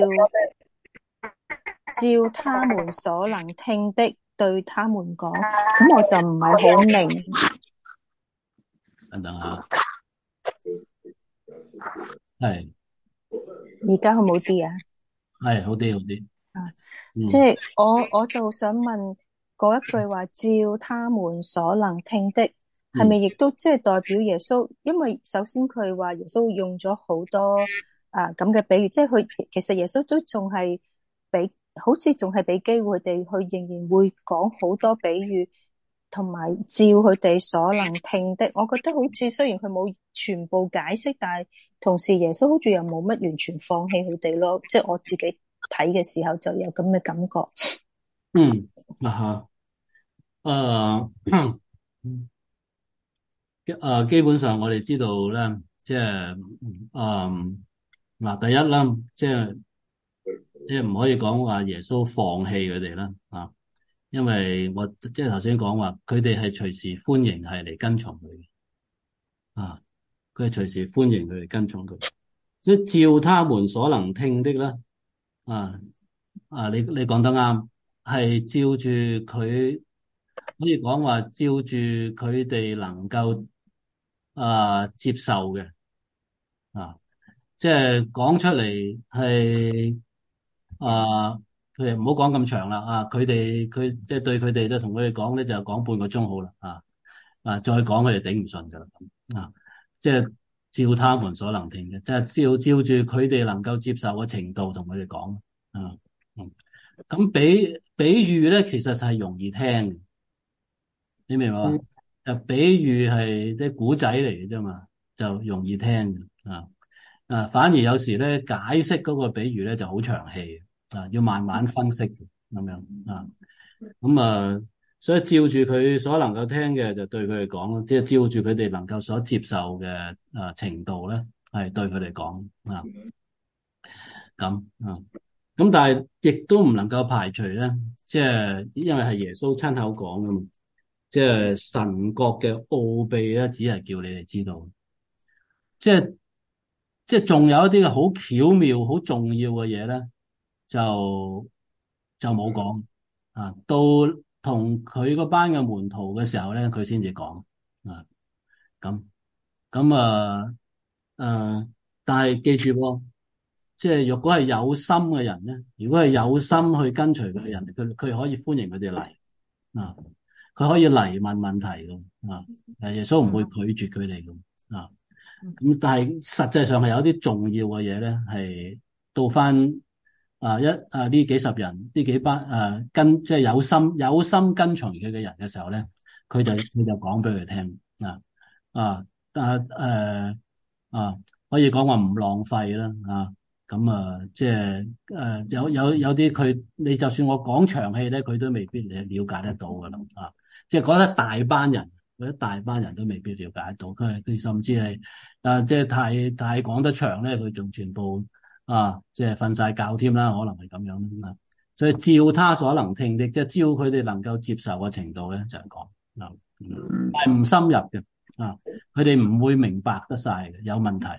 照他們所能聽的對他們講，咁我就唔係好明。 等等下，係而家好冇啲啊？ 係好啲好啲。 即係我就想問嗰一句話，照他們所能聽的，係咪亦都即係代表耶穌？因為首先佢話耶穌用咗好多咁嘅比喻，即係佢其實耶穌都仲係好似仲係俾機會佢哋去，仍然會講好多比喻，同埋照佢哋所能聽的。我覺得好似雖然佢冇全部解釋，但係同時耶穌好似又冇乜完全放棄佢哋咯。即係我自己睇嘅時候就有咁嘅感覺。 基本上我哋知道咧，即係第一啦，即係唔可以講話耶穌放棄佢哋啦。因為我即係頭先講話，佢哋係隨時歡迎係嚟跟從佢嘅。佢係隨時歡迎佢哋跟從佢，即係照他們所能聽的啦。你講得啱，係照住佢，可以講話照住佢哋能夠接受嘅。即係講出嚟係佢哋唔好講咁長啦。佢即係對佢哋咧，同佢哋講咧就講半個鐘好啦。再講佢哋頂唔順噶啦。即係照他們所能聽嘅，即係照住佢哋能夠接受嘅程度同佢哋講。咁比喻咧，其實係容易聽嘅，你明嘛？比喻係啲古仔嚟嘅啫嘛，就容易聽嘅。反而有時咧解釋嗰個比喻咧就好長氣。要慢慢分析咁樣。所以照住佢所能夠聽嘅就對佢哋講咯，即係照住佢哋能夠所接受嘅程度咧，係對佢哋講。咁但係亦都唔能夠排除咧，即係因為係耶穌親口講噶嘛，即係神國嘅奧秘咧，只係叫你哋知道，即係仲有一啲好巧妙、好重要嘅嘢咧，就冇講。 到同佢嗰班嘅門徒嘅時候咧，佢先至講啊。咁咁但係記住喎，即係若果係有心嘅人咧，如果係有心去跟隨佢嘅人，佢可以歡迎佢哋嚟啊，佢可以嚟問問題㗎啊，耶穌唔會拒絕佢哋㗎啊。咁但係實際上係有啲重要嘅嘢咧，係到翻呢幾十人呢幾班即係有心跟從佢嘅人嘅時候咧，佢就講俾佢聽啊啊啊可以講話唔浪費啦啊。咁即係有啲你就算我講長氣咧，佢都未必你了解得到噶啦啊！即係講得大班人，嗰啲大班人都未必了解得到。佢甚至係即係太講得長咧，佢仲全部即係瞓晒覺添啦，可能係咁樣啊。所以照他所能聽的，即係照佢哋能夠接受嘅程度咧，就係講啊，但係唔深入嘅啊，佢哋唔會明白得晒嘅，有問題。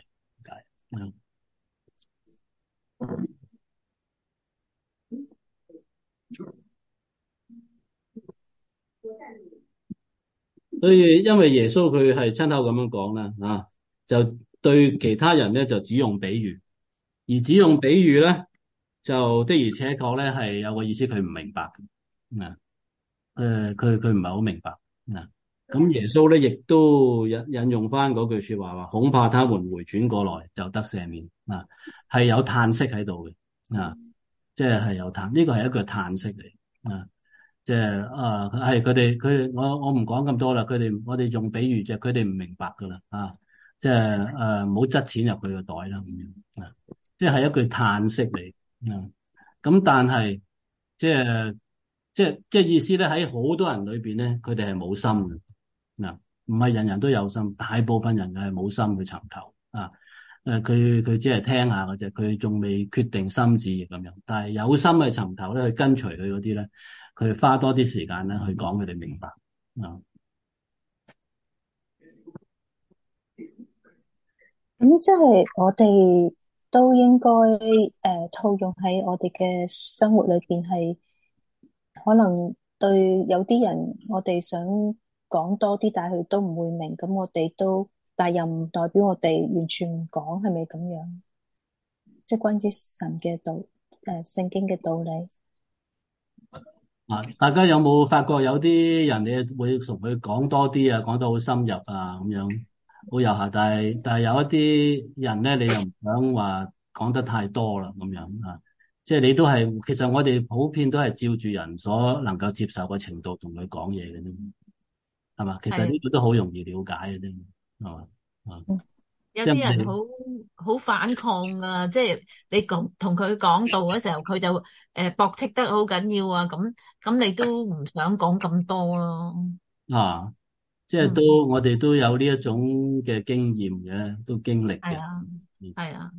所以因為耶穌佢係親口咁樣講啦，就對其他人咧就只用比喻，而只用比喻咧就的而且確咧係有個意思佢唔明白嘅，佢唔係好明白啊。咁耶穌咧亦都引用翻嗰句說話，話恐怕他們回轉過來就得赦免啊，係有嘆息喺度嘅啊，即係有嘆，呢個係一句嘆息嚟啊。即係係佢哋我唔講咁多啦。我哋用比喻就佢哋唔明白噶啦即係唔好執錢入佢個袋啦咁樣啊，即係一句嘆息嚟啊。咁但係即係意思咧，喺好多人裏邊咧，佢哋係冇心嘅嗱，唔係人人都有心，大部分人係冇心去尋求啊。佢只係聽下嘅啫，佢仲未決定心志咁樣。但係有心去尋求咧，去跟隨佢嗰啲咧，佢花多啲時間咧去講佢哋明白啊。 咁即係我哋都應該套用喺我哋嘅生活裏邊，係可能對有啲人我哋想講多啲，但係佢都唔會明。咁我哋都，但係又唔代表我哋完全唔講，係咪咁樣？即係關於神嘅聖經嘅道理。 大家有冇發覺有啲人你會同佢講多啲啊，講得好深入啊，咁樣好有效。但係有一啲人咧，你又唔想話講得太多啦，咁樣啊。即係你都係，其實我哋普遍都係照住人所能夠接受嘅程度同佢講嘢嘅啫，係嘛？其實呢個都好容易了解嘅啫，係嘛？ 有啲人好反抗啊，即係你同佢講道嘅時候，佢就駁斥得好緊要啊，咁你都唔想講咁多咯。 即係我哋都有呢一種嘅經驗嘅，都經歷嘅。 係啊。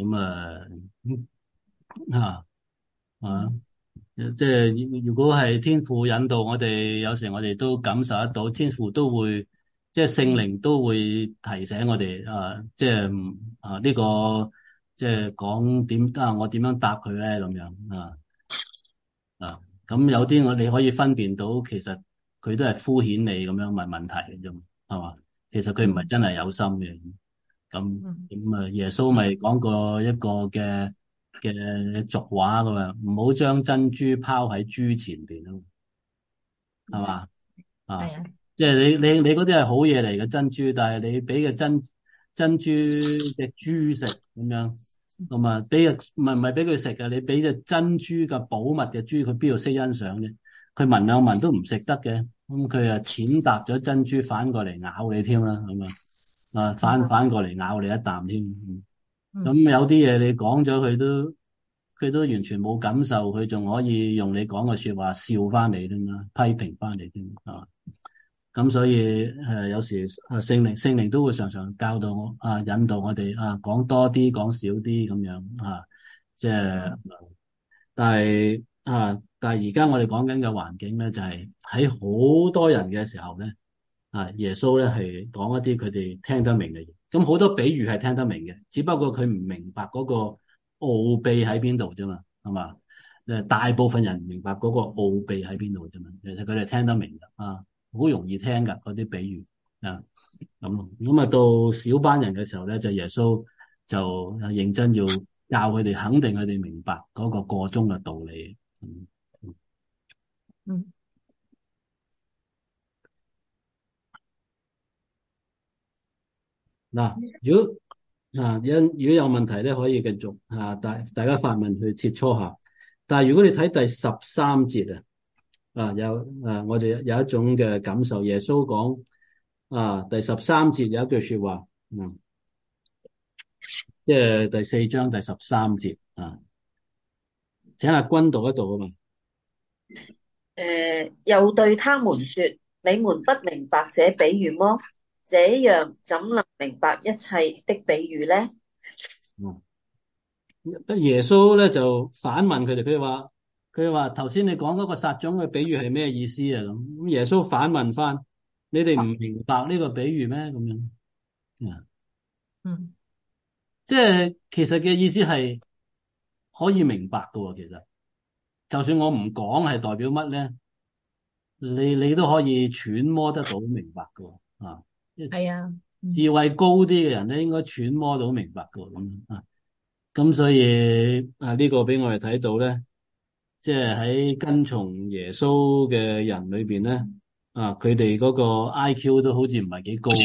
即係如果係天父引導我哋，有時我哋都感受得到，天父都會，即係聖靈都會提醒我哋即係呢個即係講點我點樣答佢咧咁樣咁有啲你可以分辨到，其實佢都係敷衍你咁樣問問題嘅啫，係嘛？其實佢唔係真係有心嘅。咁耶穌咪講過一個嘅俗話噶嘛，唔好將珍珠拋喺豬前邊咯，係嘛？即係你嗰啲係好嘢嚟嘅珍珠，但係你俾嘅珍珠嘅豬食咁樣，咁啊俾嘅唔係俾佢食嘅，你俾隻珍珠嘅寶物嘅豬，佢邊度識欣賞啫？佢聞兩聞都唔食得嘅，咁佢啊踐踏咗珍珠，反過嚟咬你添啦，咁反過嚟咬你一啖添。咁有啲嘢你講咗佢都完全冇感受，佢仲可以用你講嘅說話笑翻你添啦，批評翻你添啊。咁所以有時聖靈都會常常教導我引導我哋講多啲講少啲咁樣即係但係而家我哋講緊嘅環境咧，就係喺好多人嘅時候咧耶穌咧係講一啲佢哋聽得明嘅嘢。咁好多比喻係聽得明嘅，只不過佢唔明白嗰個奧秘喺邊度啫嘛，係嘛？ 大部分人唔明白嗰個奧秘喺邊度啫嘛。其實佢哋聽得明噶啊，好容易聽噶嗰啲比喻啊。咁啊，到小班人嘅時候咧，就耶穌就認真要教佢哋，肯定佢哋明白嗰個個中嘅道理。 嗯， 嗱，如果有問題咧，可以繼續大家發問去切磋下。但係如果你睇第13節我哋有一種嘅感受，耶穌講第13節有一句說話，即係第4章第13節請阿君讀一讀啊嘛。 又對他們說：你們不明白這比喻麼？這樣怎能明白一切的比喻呢？ 耶穌咧就反問佢哋，佢話頭先你講嗰個撒種嘅比喻係咩意思啊？咁耶穌反問翻：你哋唔明白呢個比喻咩？咁樣即係其實嘅意思係可以明白噶。其實就算我唔講係代表乜咧，你都可以揣摩得到明白噶。 係啊， 智慧高啲嘅人咧，應該揣摩到明白噶咁所以呢個俾我哋睇到咧，即係喺跟從耶穌嘅人裏邊咧，佢哋嗰個 IQ 都好似唔係幾高。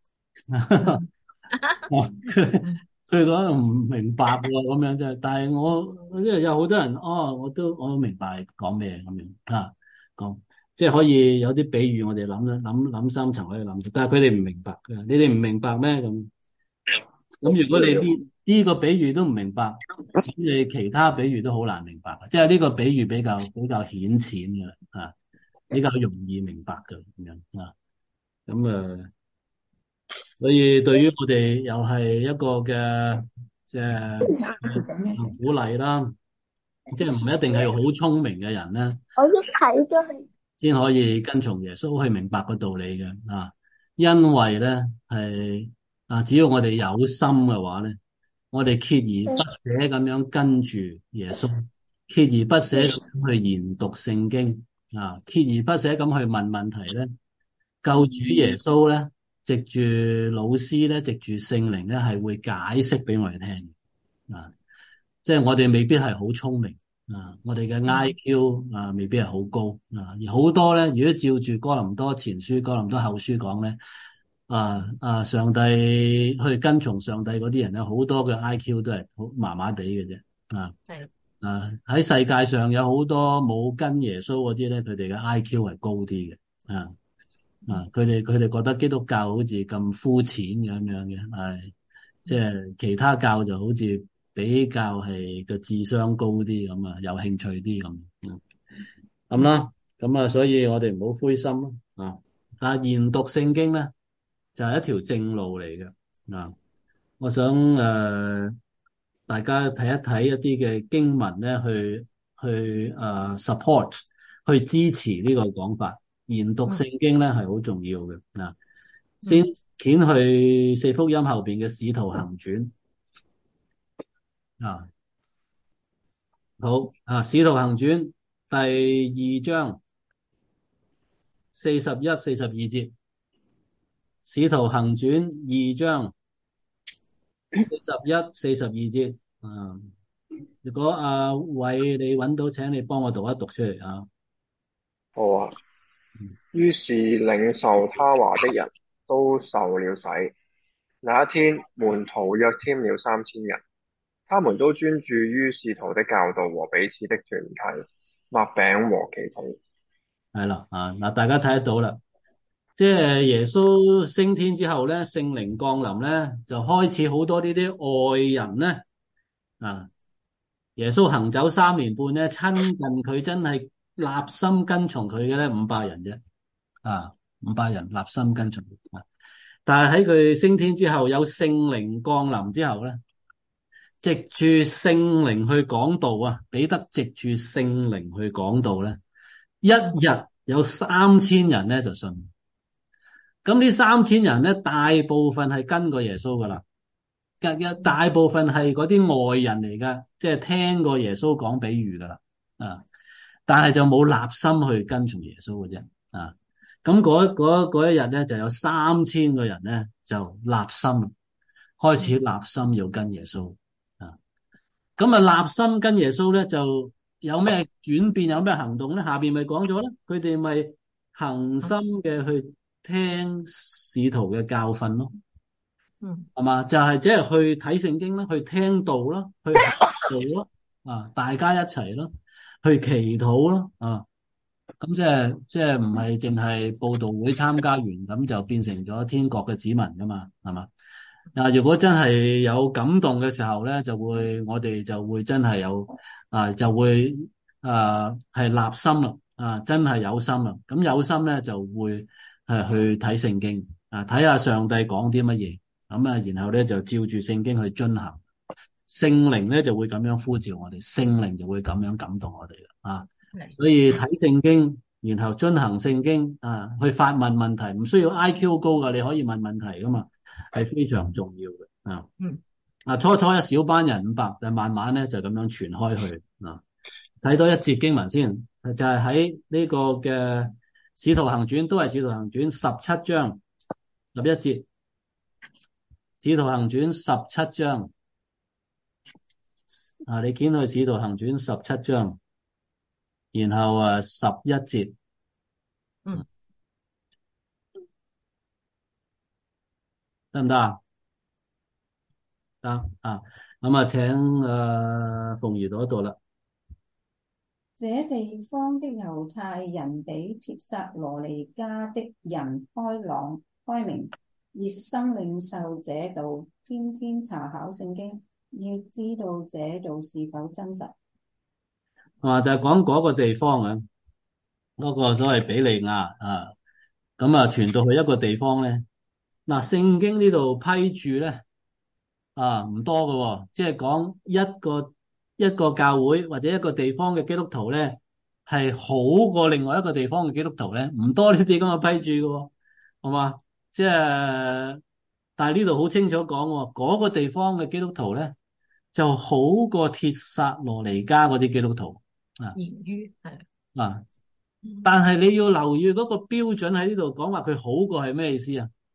佢講唔明白喎，咁樣啫。但係因為有好多人我都明白講咩咁樣講，即係可以有啲比喻，我哋諗深層可以諗，但係佢哋唔明白嘅。你哋唔明白咩咁？咁如果你呢個比喻都唔明白，咁你其他比喻都好難明白。即係呢個比喻比較顯淺嘅比較容易明白嘅咁樣咁所以對於我哋又係一個嘅即係鼓勵啦，即係唔一定係好聰明嘅人咧， 我都睇咗佢。 先可以跟從耶穌去明白個道理嘅因為咧係只要我哋有心嘅話咧，我哋鍥而不捨咁樣跟住耶穌，鍥而不捨咁去研讀聖經鍥而不捨咁去問問題咧，救主耶穌咧，藉住老師咧，藉住聖靈咧，係會解釋俾我哋聽即係我哋未必係好聰明我哋嘅 IQ 未必係好高而好多咧，如果照住哥林多前書、哥林多後書講咧上帝去跟從上帝嗰啲人咧，好多嘅 IQ 都係好麻麻地嘅啫係喺世界上有好多冇跟耶穌嗰啲咧，佢哋嘅 IQ 係高啲嘅佢哋覺得基督教好似咁膚淺咁樣嘅，即係其他教就好似比較係個智商高啲咁有興趣啲咁啦，咁所以我哋唔好灰心咯但係研讀聖經咧就係一條正路嚟嘅我想大家睇一睇一啲嘅經文咧，去support 去支持呢個講法。研讀聖經咧係好重要嘅先掀去四福音後邊嘅使徒行傳好使徒行傳第2章41、42節，使徒行傳2章41、42節如果阿偉你揾到，請你幫我讀一讀出嚟好啊。於是領受他話的人都受了洗。那一天，門徒約添了3000人，他們都專注於使徒的教導和彼此的團契，擘餅和祈禱。 係啦嗱，大家睇得到啦，即係耶穌升天之後咧，聖靈降臨咧，就開始好多呢啲外人咧耶穌行走3年半咧，親近佢真係立心跟從佢嘅咧500人啫500人立心跟從但係喺佢升天之後，有聖靈降臨之後咧，藉住聖靈去講道彼得藉住聖靈去講道咧，一日有3000人咧就信。咁呢3000人咧，大部分係跟過耶穌噶啦，大部分係嗰啲外人嚟噶，即係聽過耶穌講比喻噶啦啊，但係就冇立心去跟從耶穌嘅啫。啊，咁嗰一日咧，就有3000個人咧就立心，開始立心要跟耶穌。啊，咁啊立心跟耶穌咧，就有咩轉變，有咩行動咧？下邊咪講咗咧，佢哋咪恒心嘅去聽使徒嘅教訓咯。係嘛？就係即係去睇聖經啦，去聽道啦，去行道咯，啊，大家一齊咯，去祈禱咯，啊，咁即係唔係淨係佈道會參加完咁就變成咗天國嘅子民噶嘛？係嘛？啊，如果真係有感動嘅時候咧，我哋就會真係有就會係立心啦，真係有心啦。咁有心咧就會係去睇聖經，睇下上帝講啲乜嘢。咁然後咧就照住聖經去遵行，聖靈咧就會咁樣呼召我哋，聖靈就會咁樣感動我哋啦。所以睇聖經，然後遵行聖經，去發問問題，唔需要 IQ 高噶，你可以問問題噶嘛，係非常重要嘅。初初一小班人500，但慢慢咧就咁樣傳開去。睇多一節經文先，就係喺呢個嘅使徒行傳，都係使徒行傳17章11節。使徒行傳17章，你見去使徒行傳17章，然後11節，得唔得啊？得啊，咁請鳳儀讀一讀啦。 這地方的猶太人比帖撒羅尼迦的人開明，熱心領受這道，天天查考聖經，要知道這道是否真實。 就係講嗰個地方啊，嗰個所謂比利亞咁傳到去一個地方咧。聖經呢度批注咧唔多嘅，即係講一個教會或者一個地方嘅基督徒咧係好過另外一個地方嘅基督徒咧，唔多呢啲咁嘅批注嘅，好嘛？即係但係呢度好清楚講，嗰個地方嘅基督徒咧就好過帖撒羅尼迦嗰啲基督徒言語係但係你要留意嗰個標準喺呢度講話佢好過係咩意思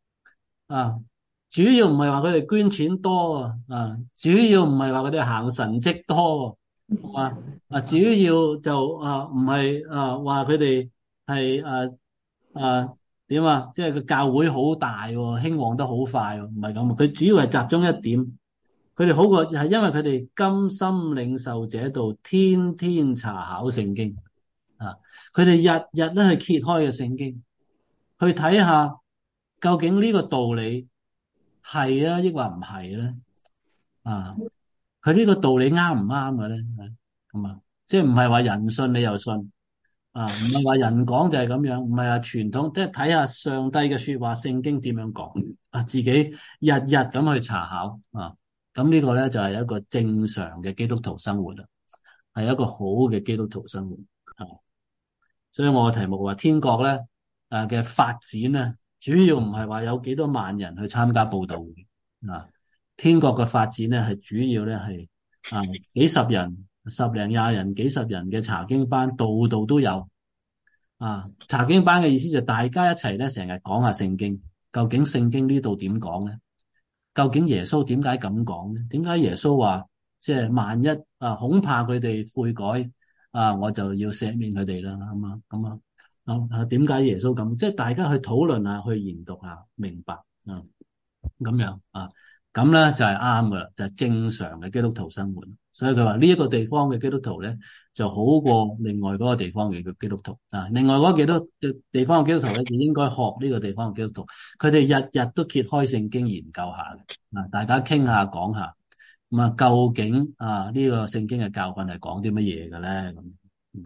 主要唔係話佢哋捐錢多主要唔係話佢哋行神蹟多主要就唔係話佢哋係點即係個教會好大興旺得好快唔係咁，佢主要係集中一點，佢哋好過係因為佢哋甘心領受這道，天天查考聖經佢哋日日咧去揭開嘅聖經，去睇下究竟呢個道理係抑或唔係咧佢呢個道理啱唔啱嘅咧？咁即係唔係話人信你又信唔係話人講就係咁樣，唔係話傳統，即係睇下上帝嘅說話，聖經點樣講自己日日咁去查考咁呢個咧就係一個正常嘅基督徒生活啦，係一個好嘅基督徒生活所以我嘅題目話天國咧嘅發展咧，主要唔係話有幾多萬人去參加佈道會天國嘅發展咧係主要咧係幾十人、10零20人、幾十人嘅查經班，度度都有查經班嘅意思就大家一齊咧成日講下聖經，究竟聖經呢度點講咧？究竟耶穌點解咁講咧？點解耶穌話即係萬一恐怕佢哋悔改我就要赦免佢哋啦咁點解耶穌咁？即係大家去討論下，去研讀下，明白咁樣咁咧就係啱噶啦，就係正常嘅基督徒生活。所以佢話呢一個地方嘅基督徒咧就好過另外嗰個地方嘅基督徒另外嗰幾多地方嘅基督徒咧就應該學呢個地方嘅基督徒，佢哋日日都揭開聖經研究下嘅大家傾下講下咁究竟呢個聖經嘅教訓係講啲乜嘢嘅咧咁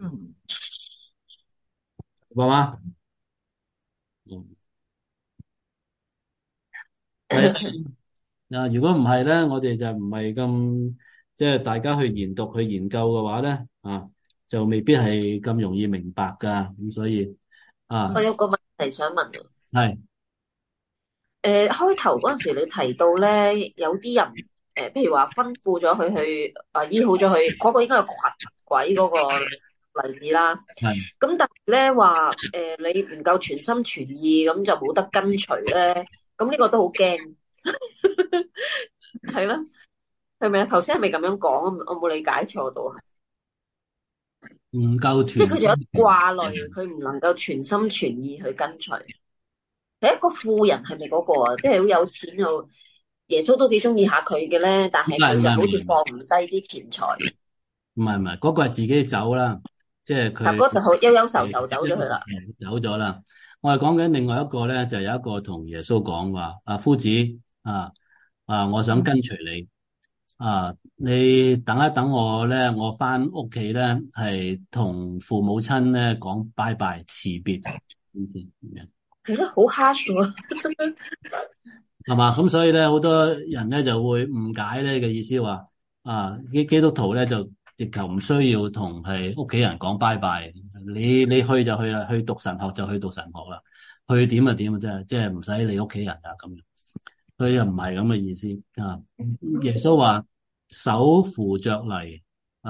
爸爸如果唔係咧，我哋就唔係咁即係大家去研讀去研究嘅話咧就未必係咁容易明白噶。咁所以我有個問題想問係開頭嗰陣時你提到咧有啲人譬如話吩咐咗佢去醫好咗佢嗰個應該係群鬼嗰個例子啦。 係咁但係咧話你唔夠全心全意，咁就冇得跟隨咧。咁呢個都好驚，係啦，係咪啊？頭先係咪咁樣講？我冇理解錯到啊？ 唔夠即係佢就有全心掛慮，佢唔能夠全心全意去跟隨。係一個富人係咪嗰個啊？即係好有錢又耶穌都幾中意下佢嘅咧，但係佢又好似放唔低啲錢財。 唔係，嗰個係自己走啦，即係佢但嗰就好憂憂愁愁走咗去啦。 走咗啦。我係講緊另外一個咧，就有一個同耶穌講話：夫子我想跟隨你你等一等我咧，我翻屋企咧係同父母親咧講拜拜辭別，點知咁樣？ 係咯，好 harsh 喎。 係嘛？咁所以咧，好多人咧就會誤解咧嘅意思話基督徒咧就直頭唔需要同係屋企人講拜拜，你去就去啦，去讀神學就去讀神學啦，去點就點啊，即係唔使理屋企人啊咁樣。佢又唔係咁嘅意思啊。耶穌話手扶着犁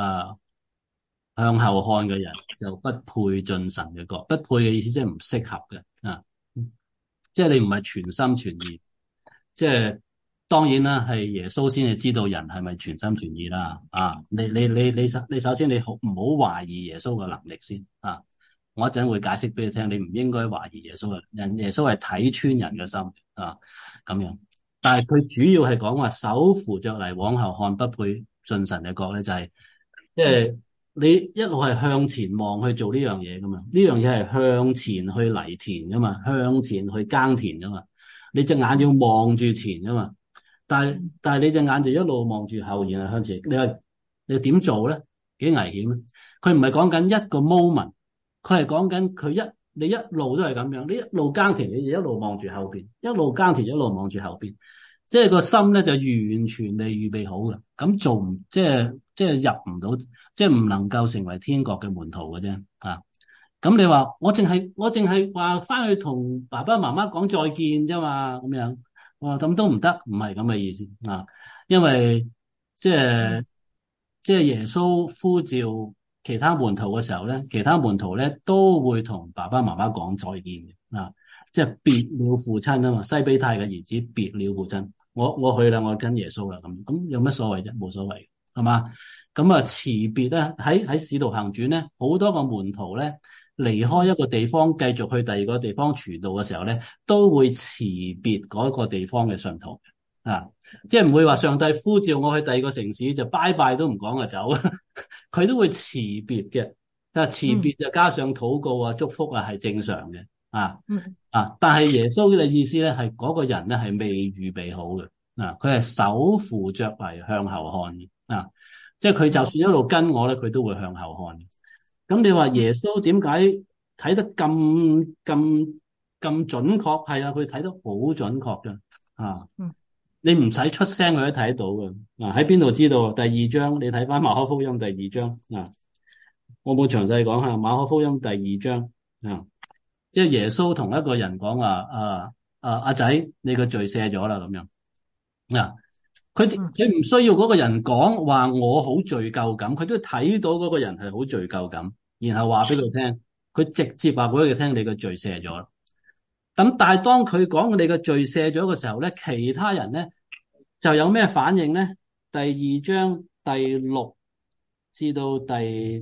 向後看嘅人就不配進神嘅國。不配嘅意思即係唔適合嘅即係你唔係全心全意。即係當然啦，係耶穌先至知道人係咪全心全意啦。你首先你唔好懷疑耶穌嘅能力先我一陣會解釋俾你聽，你唔應該懷疑耶穌嘅人。耶穌係睇穿人嘅心咁樣。但係佢主要係講話手扶着犁往後看，不配進神嘅國咧，就係即係你一路係向前望去做呢樣嘢噶嘛。呢樣嘢係向前去犁田噶嘛，向前去耕田噶嘛。你隻眼要望住前噶嘛，但係你隻眼就一路望住後，然後向前。你點做咧？幾危險咧？佢唔係講緊一個 moment， 佢係講緊你一路都係咁樣，你一路耕田，你就一路望住後邊，一路耕田一路望住後邊，即係個心咧就完全未預備好嘅。咁做唔即係入唔到，即係唔能夠成為天國嘅門徒嘅啫咁你話我淨係話翻去同爸爸媽媽講再見啫嘛，咁樣咁都唔得，唔係咁嘅意思因為即係耶穌呼召其他門徒嘅時候咧，其他門徒咧都會同爸爸媽媽講再見嘅即係別了父親啊嘛，西比泰嘅兒子別了父親，我去啦，我跟耶穌啦，咁有乜所謂啫？冇所謂係嘛？咁辭別咧喺使徒行傳咧，好多個門徒咧。離開一個地方，繼續去第二個地方傳道嘅時候咧，都會辭別嗰個地方嘅信徒即係唔會話上帝呼召我去第二個城市就拜拜都唔講就走，佢都會辭別嘅。但係辭別就加上禱告祝福係正常嘅但係耶穌嘅意思咧係嗰個人咧係未預備好嘅佢係手扶着犁向後看嘅即係佢就算一路跟我咧，佢都會向後看。咁你話耶穌點解睇得咁準確？係佢睇得好準確嘅你唔使出聲佢都睇到嘅喺邊度知道？第二章你睇翻馬可福音第二章我冇詳細講下馬可福音第二章即係耶穌同一個人講話阿仔，你個罪赦咗啦咁樣佢唔需要嗰個人講話我好罪疚感，佢都睇到嗰個人係好罪疚感，然後話俾佢聽，佢直接話俾佢聽你個罪赦咗。咁但係當佢講你個罪赦咗嘅時候咧，其他人咧就有咩反應咧？第二章第6至到第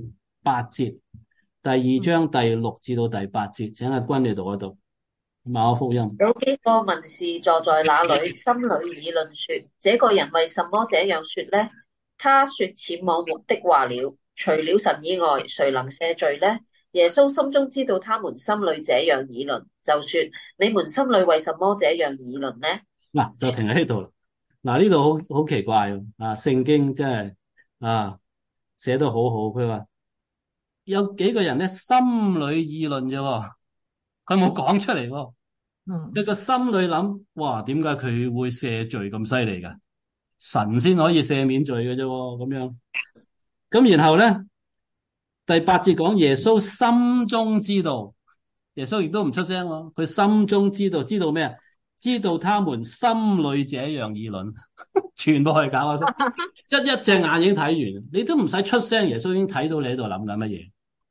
8節，第二章第6至到第8節，請阿君你讀一讀。馬可福音有幾個文士坐在那裏，心裏議論說：這個人為什麼這樣說呢？他說僭妄目的話了。除了神以外，誰能赦罪呢？耶穌心中知道他們心裏這樣議論，就說：你們心裏為什麼這樣議論呢？ 就停喺呢度。呢度好奇怪聖經真係寫得好好。佢話有幾個人咧心裏議論啫，佢冇講出嚟。佢個心裏諗，哇，點解佢會赦罪咁犀利噶？神先可以赦免罪嘅啫，咁樣。咁然後咧，第8節講耶穌心中知道，耶穌亦都唔出聲。佢心中知道咩啊？知道他們心裏這樣議論，全部係假聲。一隻眼已經睇完，你都唔使出聲，耶穌已經睇到你喺度諗緊乜嘢。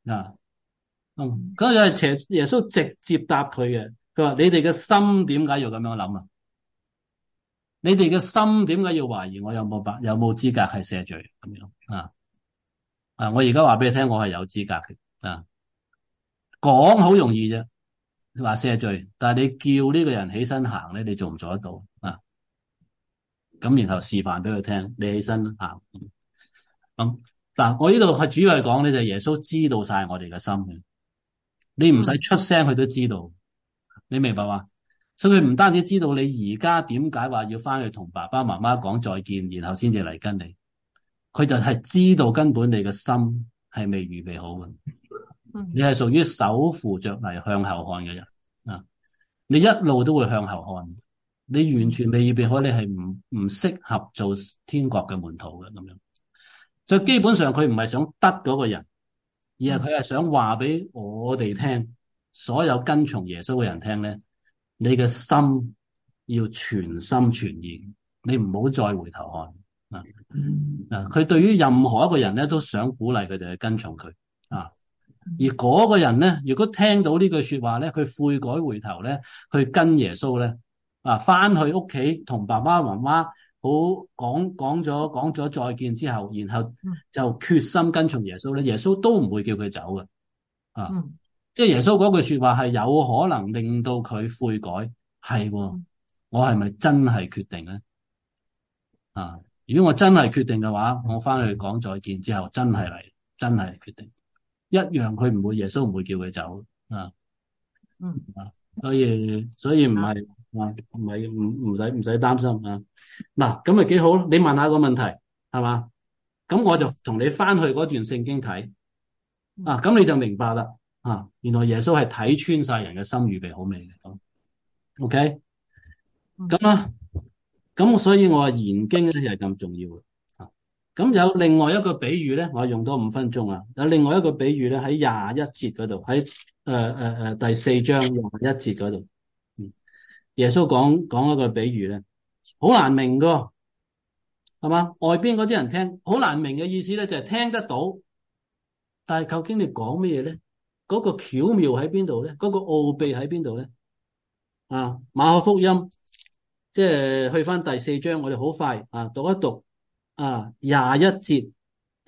啊。嗰日係耶穌直接答佢嘅，佢話：你哋嘅心點解要咁樣諗啊？你哋嘅心點解要懷疑我有冇資格係赦罪咁樣啊？我而家話俾你聽，我係有資格嘅啊。講好容易啫，話赦罪，但係你叫呢個人起身行咧，你做唔做得到啊？咁然後示範俾佢聽，你起身行。咁嗱，我呢度係主要係講咧，就係耶穌知道晒我哋嘅心嘅，你唔使出聲，佢都知道，你明白嘛？所以佢唔單止知道你而家點解話要翻去同爸爸媽媽講再見，然後先至嚟跟你，佢就係知道根本你嘅心係未預備好嘅，你係屬於手扶着嚟向後看嘅人啊！你一路都會向後看，你完全未預備好，你係唔適合做天國嘅門徒嘅咁樣。所以基本上佢唔係想得嗰個人，而係佢係想話俾我哋聽，所有跟從耶穌嘅人聽咧。你嘅心要全心全意，你唔好再回頭看啊！佢對於任何一個人咧，都想鼓勵佢哋去跟從佢啊。而嗰個人咧，如果聽到呢句說話咧，佢悔改回頭咧，去跟耶穌咧啊，翻去屋企同爸爸媽媽好講咗再見之後，然後就決心跟從耶穌咧，耶穌都唔會叫佢走嘅啊。即係耶穌嗰句說話係有可能令到佢悔改，係我係咪真係決定咧？啊，如果我真係決定嘅話，我翻去講再見之後，真係決定，一樣佢唔會，耶穌唔會叫佢走啊。所以唔係唔使擔心啊。嗱，咁咪幾好，你問下個問題係嘛？咁我就同你翻去嗰段聖經睇啊，咁你就明白啦。啊！原來耶穌係睇穿晒人嘅心，預備好未嘅。OK，咁啦，咁所以我話研經咧係咁重要嘅。咁有另外一個比喻咧，我用多5分鐘啊。有另外一個比喻咧，喺21節嗰度，喺第4章21節嗰度，耶穌講一個比喻咧，好難明噶，係嘛？外邊嗰啲人聽好難明嘅意思咧，就係聽得到，但係究竟你講咩嘢咧？嗰個巧妙喺邊度咧？嗰個奧秘喺邊度咧？啊，馬可福音即係去翻第4章，我哋好快啊讀一讀啊21節到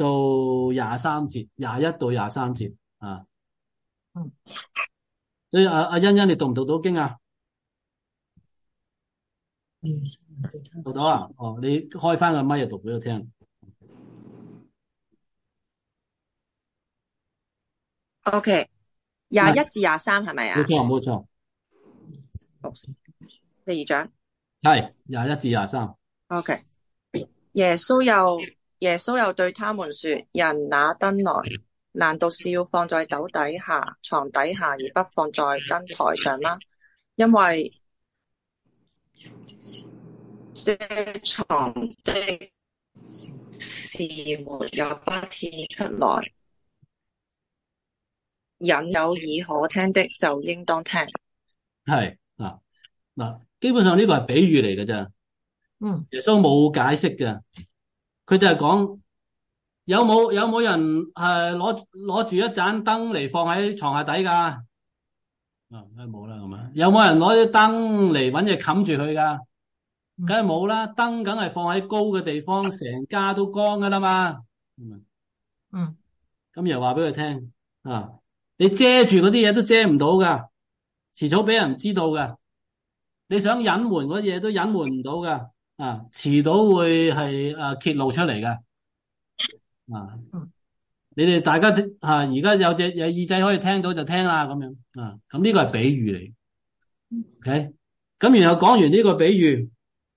23節，21到23節啊。所以阿欣欣，你讀唔讀到經啊？讀到啊？哦，你開翻個咪就讀俾我聽。 OK， 21至23係咪啊？ 冇錯。 第二章係21至23。 OK， 耶穌又對他們說：人拿燈來，難道是要放在斗底下、床底下，而不放在燈台上嗎？因為遮床的事沒有不顯出來，人有耳可聽的就應當聽。 係啊，嗱，基本上呢個係比喻嚟嘅啫。耶穌冇解釋嘅，佢就係講有冇人係攞住一盞燈嚟放喺床下底噶？啊，梗係冇啦，係咪？有冇人攞啲燈嚟搵嘢冚住佢噶？梗係冇啦，燈梗係放喺高嘅地方，成家都光噶啦嘛。咁又話俾佢聽啊，你遮住嗰啲嘢都遮唔到噶，遲早俾人知道噶。你想隱瞞嗰啲嘢都隱瞞唔到噶，啊，遲早會係揭露出嚟嘅。啊，你哋大家而家有耳仔可以聽到就聽啦，咁樣啊。咁呢個係比喻嚟，OK。咁然後講完呢個比喻，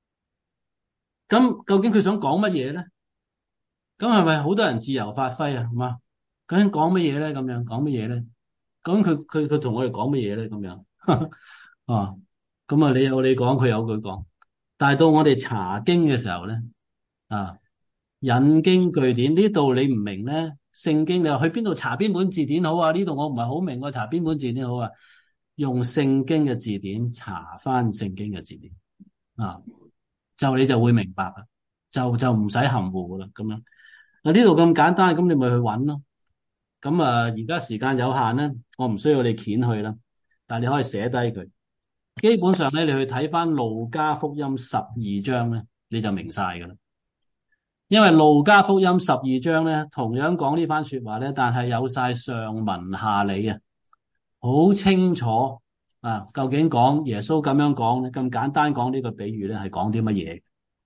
咁究竟佢想講乜嘢咧？咁係咪好多人自由發揮啊？係嘛？究竟講乜嘢咧？咁樣講乜嘢咧？咁佢同我哋講乜嘢咧？咁樣啊？咁啊，你有你講，佢有佢講。但係到我哋查經嘅時候咧，啊，引經據典呢度你唔明咧，聖經你話去邊度查邊本字典好啊？呢度我唔係好明，我查邊本字典好啊？用聖經嘅字典查翻聖經嘅字典啊，你就會明白啦，就唔使含糊噶啦，咁樣。呢度咁簡單，咁你咪去揾咯。 咁啊，而家時間有限咧，我唔需要你掀去啦，但係你可以寫低佢。基本上咧，你去睇翻路加福音12章咧，你就明晒噶啦。因為路加福音12章咧，同樣講呢番說話咧，但係有晒上文下理啊，好清楚啊。究竟講耶穌咁樣講咧，咁簡單講呢個比喻咧，係講啲乜嘢？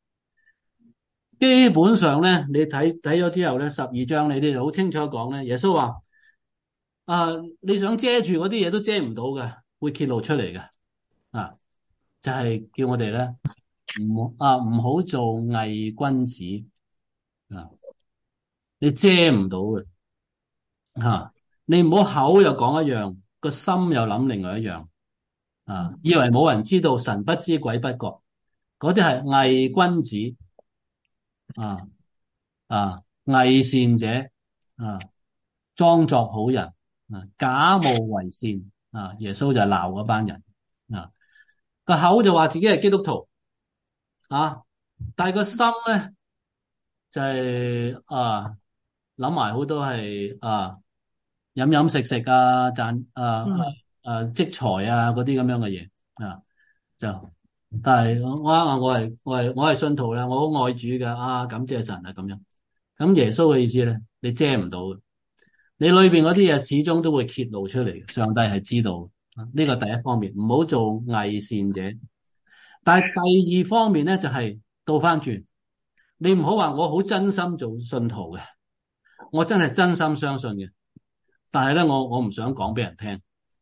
基本上咧，你睇咗之後咧，12章你哋好清楚講咧，耶穌話啊，你想遮住嗰啲嘢都遮唔到嘅，會揭露出嚟嘅啊，就係叫我哋咧唔好做偽君子啊，你遮唔到嘅吓，你唔好口又講一樣，個心又諗另外一樣啊，以為冇人知道，神不知鬼不覺，嗰啲係偽君子偽善者裝作好人假冒為善耶穌就鬧嗰班人個口就話自己係基督徒但係個心咧就係諗埋好多係飲飲食食賺積財嗰啲咁樣嘅嘢就但係我係信徒啦，我好愛主嘅感謝神咁樣。咁耶穌嘅意思咧，你遮唔到嘅，你裏邊嗰啲嘢始終都會揭露出嚟，上帝係知道呢個第一方面，唔好做偽善者。但係第二方面咧就係倒翻轉，你唔好話我好真心做信徒嘅，我真係真心相信嘅，但係咧我唔想講俾人聽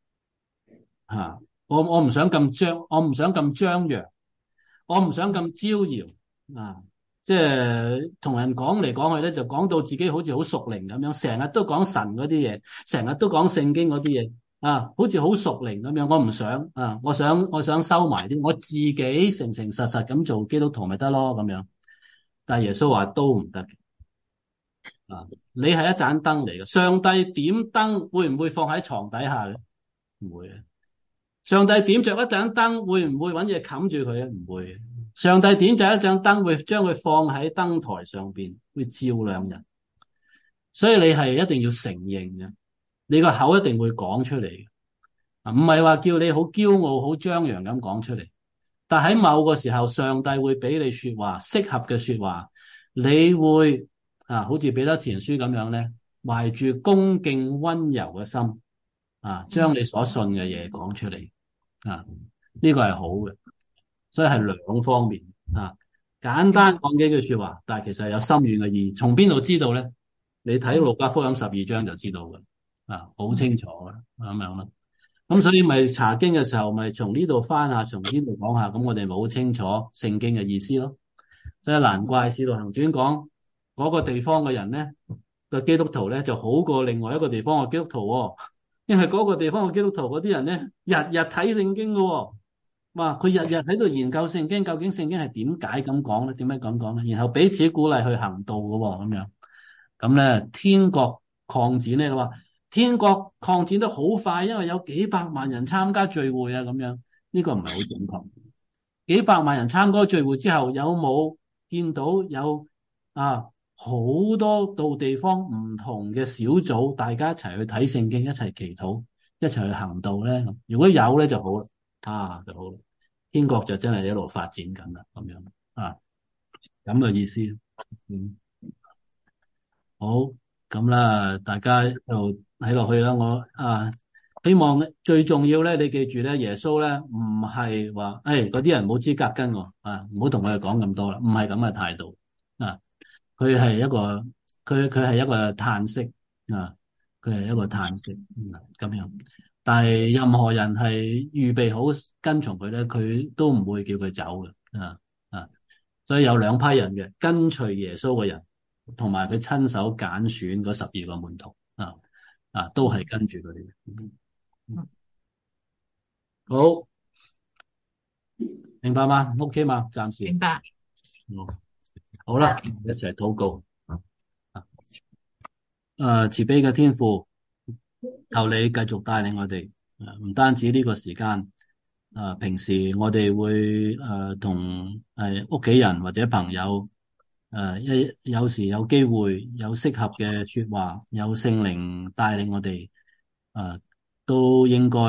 我唔想咁張，我唔想咁張揚，我唔想咁招搖即係同人講嚟講去咧，就講到自己好似好屬靈咁樣，成日都講神嗰啲嘢，成日都講聖經嗰啲嘢好似好屬靈咁樣。我唔想我想收埋啲，我自己誠誠實實咁做基督徒咪得咯咁樣。但係耶穌話都唔得嘅你係一盞燈嚟嘅，上帝點燈會唔會放喺床底下嘅？唔會嘅。上帝點着一盞燈會唔會搵嘢冚住佢？唔會。上帝點着一盞燈會將佢放喺燈台上邊，會照亮人。所以你係一定要承認嘅，你個口一定會講出嚟嘅，唔係話叫你好驕傲好張揚咁講出嚟。但喺某個時候，上帝會俾你說話，適合嘅說話，你會好似彼得前書咁樣咧，懷住恭敬溫柔嘅心將你所信嘅嘢講出嚟呢個係好嘅。所以係兩方面簡單講幾句說話，但係其實有深遠嘅意義。從邊度知道咧？你睇路加福音12章就知道嘅好清楚嘅咁樣啦。咁所以咪查經嘅時候咪從呢度翻下，從呢度講下，咁我哋咪好清楚聖經嘅意思咯。所以難怪使徒行傳講嗰個地方嘅人咧，個基督徒咧就好過另外一個地方嘅基督徒因為嗰個地方嘅基督徒嗰啲人咧日日睇聖經嘅佢日日喺度研究聖經，究竟聖經係點解咁講咧？點解咁講咧？然後彼此鼓勵去行道嘅咁樣。咁咧天國擴展咧，話天國擴展得好快，因為有幾百萬人參加聚會咁樣。呢個唔係好準確。幾百萬人參加聚會之後，有冇見到有好多到地方唔同嘅小組，大家一齊去睇聖經，一齊祈禱，一齊去行道咧？如果有咧就好啦。就好，天國就真係一路發展緊啦，咁樣咁嘅意思。好，咁啦，大家就睇落去啦。我希望最重要咧，你記住咧，耶穌咧唔係話嗰啲人冇資格跟我唔好同我哋講咁多啦，唔係咁嘅態度佢係一個佢係一個嘆息佢係一個嘆息咁樣。但係任何人係預備好跟從佢咧，佢都唔會叫佢走嘅所以有兩批人嘅，跟隨耶穌嘅人，同埋佢親手揀選嗰12個門徒都係跟住佢哋。好，明白嗎？OK 嗎？暫時明白。 好啦，一齊禱告。慈悲嘅天父，求你繼續帶領我哋，唔單止呢個時間，平時我哋會同屋企人或者朋友有時有機會有適合嘅說話，有聖靈帶領我哋，都應該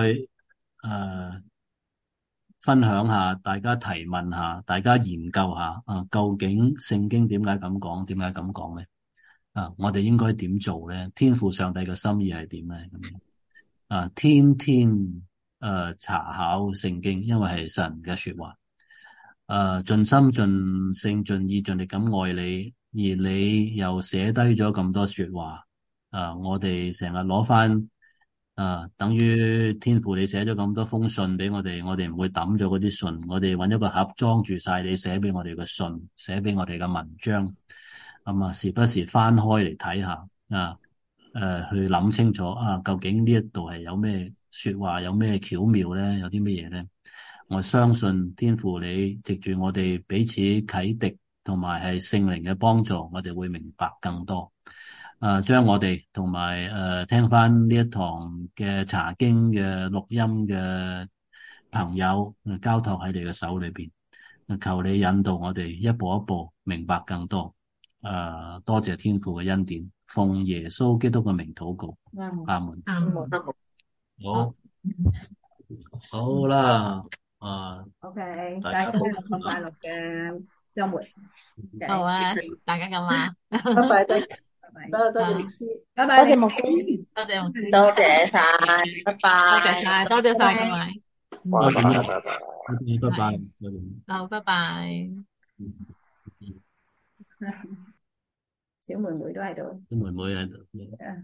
分享下，大家提問下，大家研究下究竟聖經點解咁講？點解咁講咧？我哋應該點做咧？天父上帝嘅心意係點咧？咁天天查考聖經，因為係神嘅說話。盡心盡性盡意盡力咁愛你，而你又寫低咗咁多說話。我哋成日攞翻等於天父你寫咗咁多封信俾我哋唔會抌咗嗰啲信，我哋搵一個盒裝住晒你寫俾我哋嘅信，寫俾我哋嘅文章。時不時翻開嚟睇下去諗清楚究竟呢一度係有咩說話，有咩巧妙咧，有啲乜嘢咧？我相信天父你藉住我哋彼此啟迪同埋係聖靈嘅幫助，我哋會明白更多。將我哋同埋聽翻呢一堂嘅查經嘅錄音嘅朋友交託喺你嘅手裏邊，求你引導我哋一步一步明白更多。多謝天父嘅恩典，奉耶穌基督嘅名禱告，阿門。 啱好，好啦。 OK， 大家大家有個快樂嘅週末。 好啊，大家咁啊， 拜拜，多謝牧師， 拜拜， 多謝牧師， 多謝牧師， 多謝晒，拜多謝拜。 晒，多謝晒各位， 拜拜拜拜。 拜拜。 好，拜拜。 小妹妹都喺度。 啲妹妹喺度。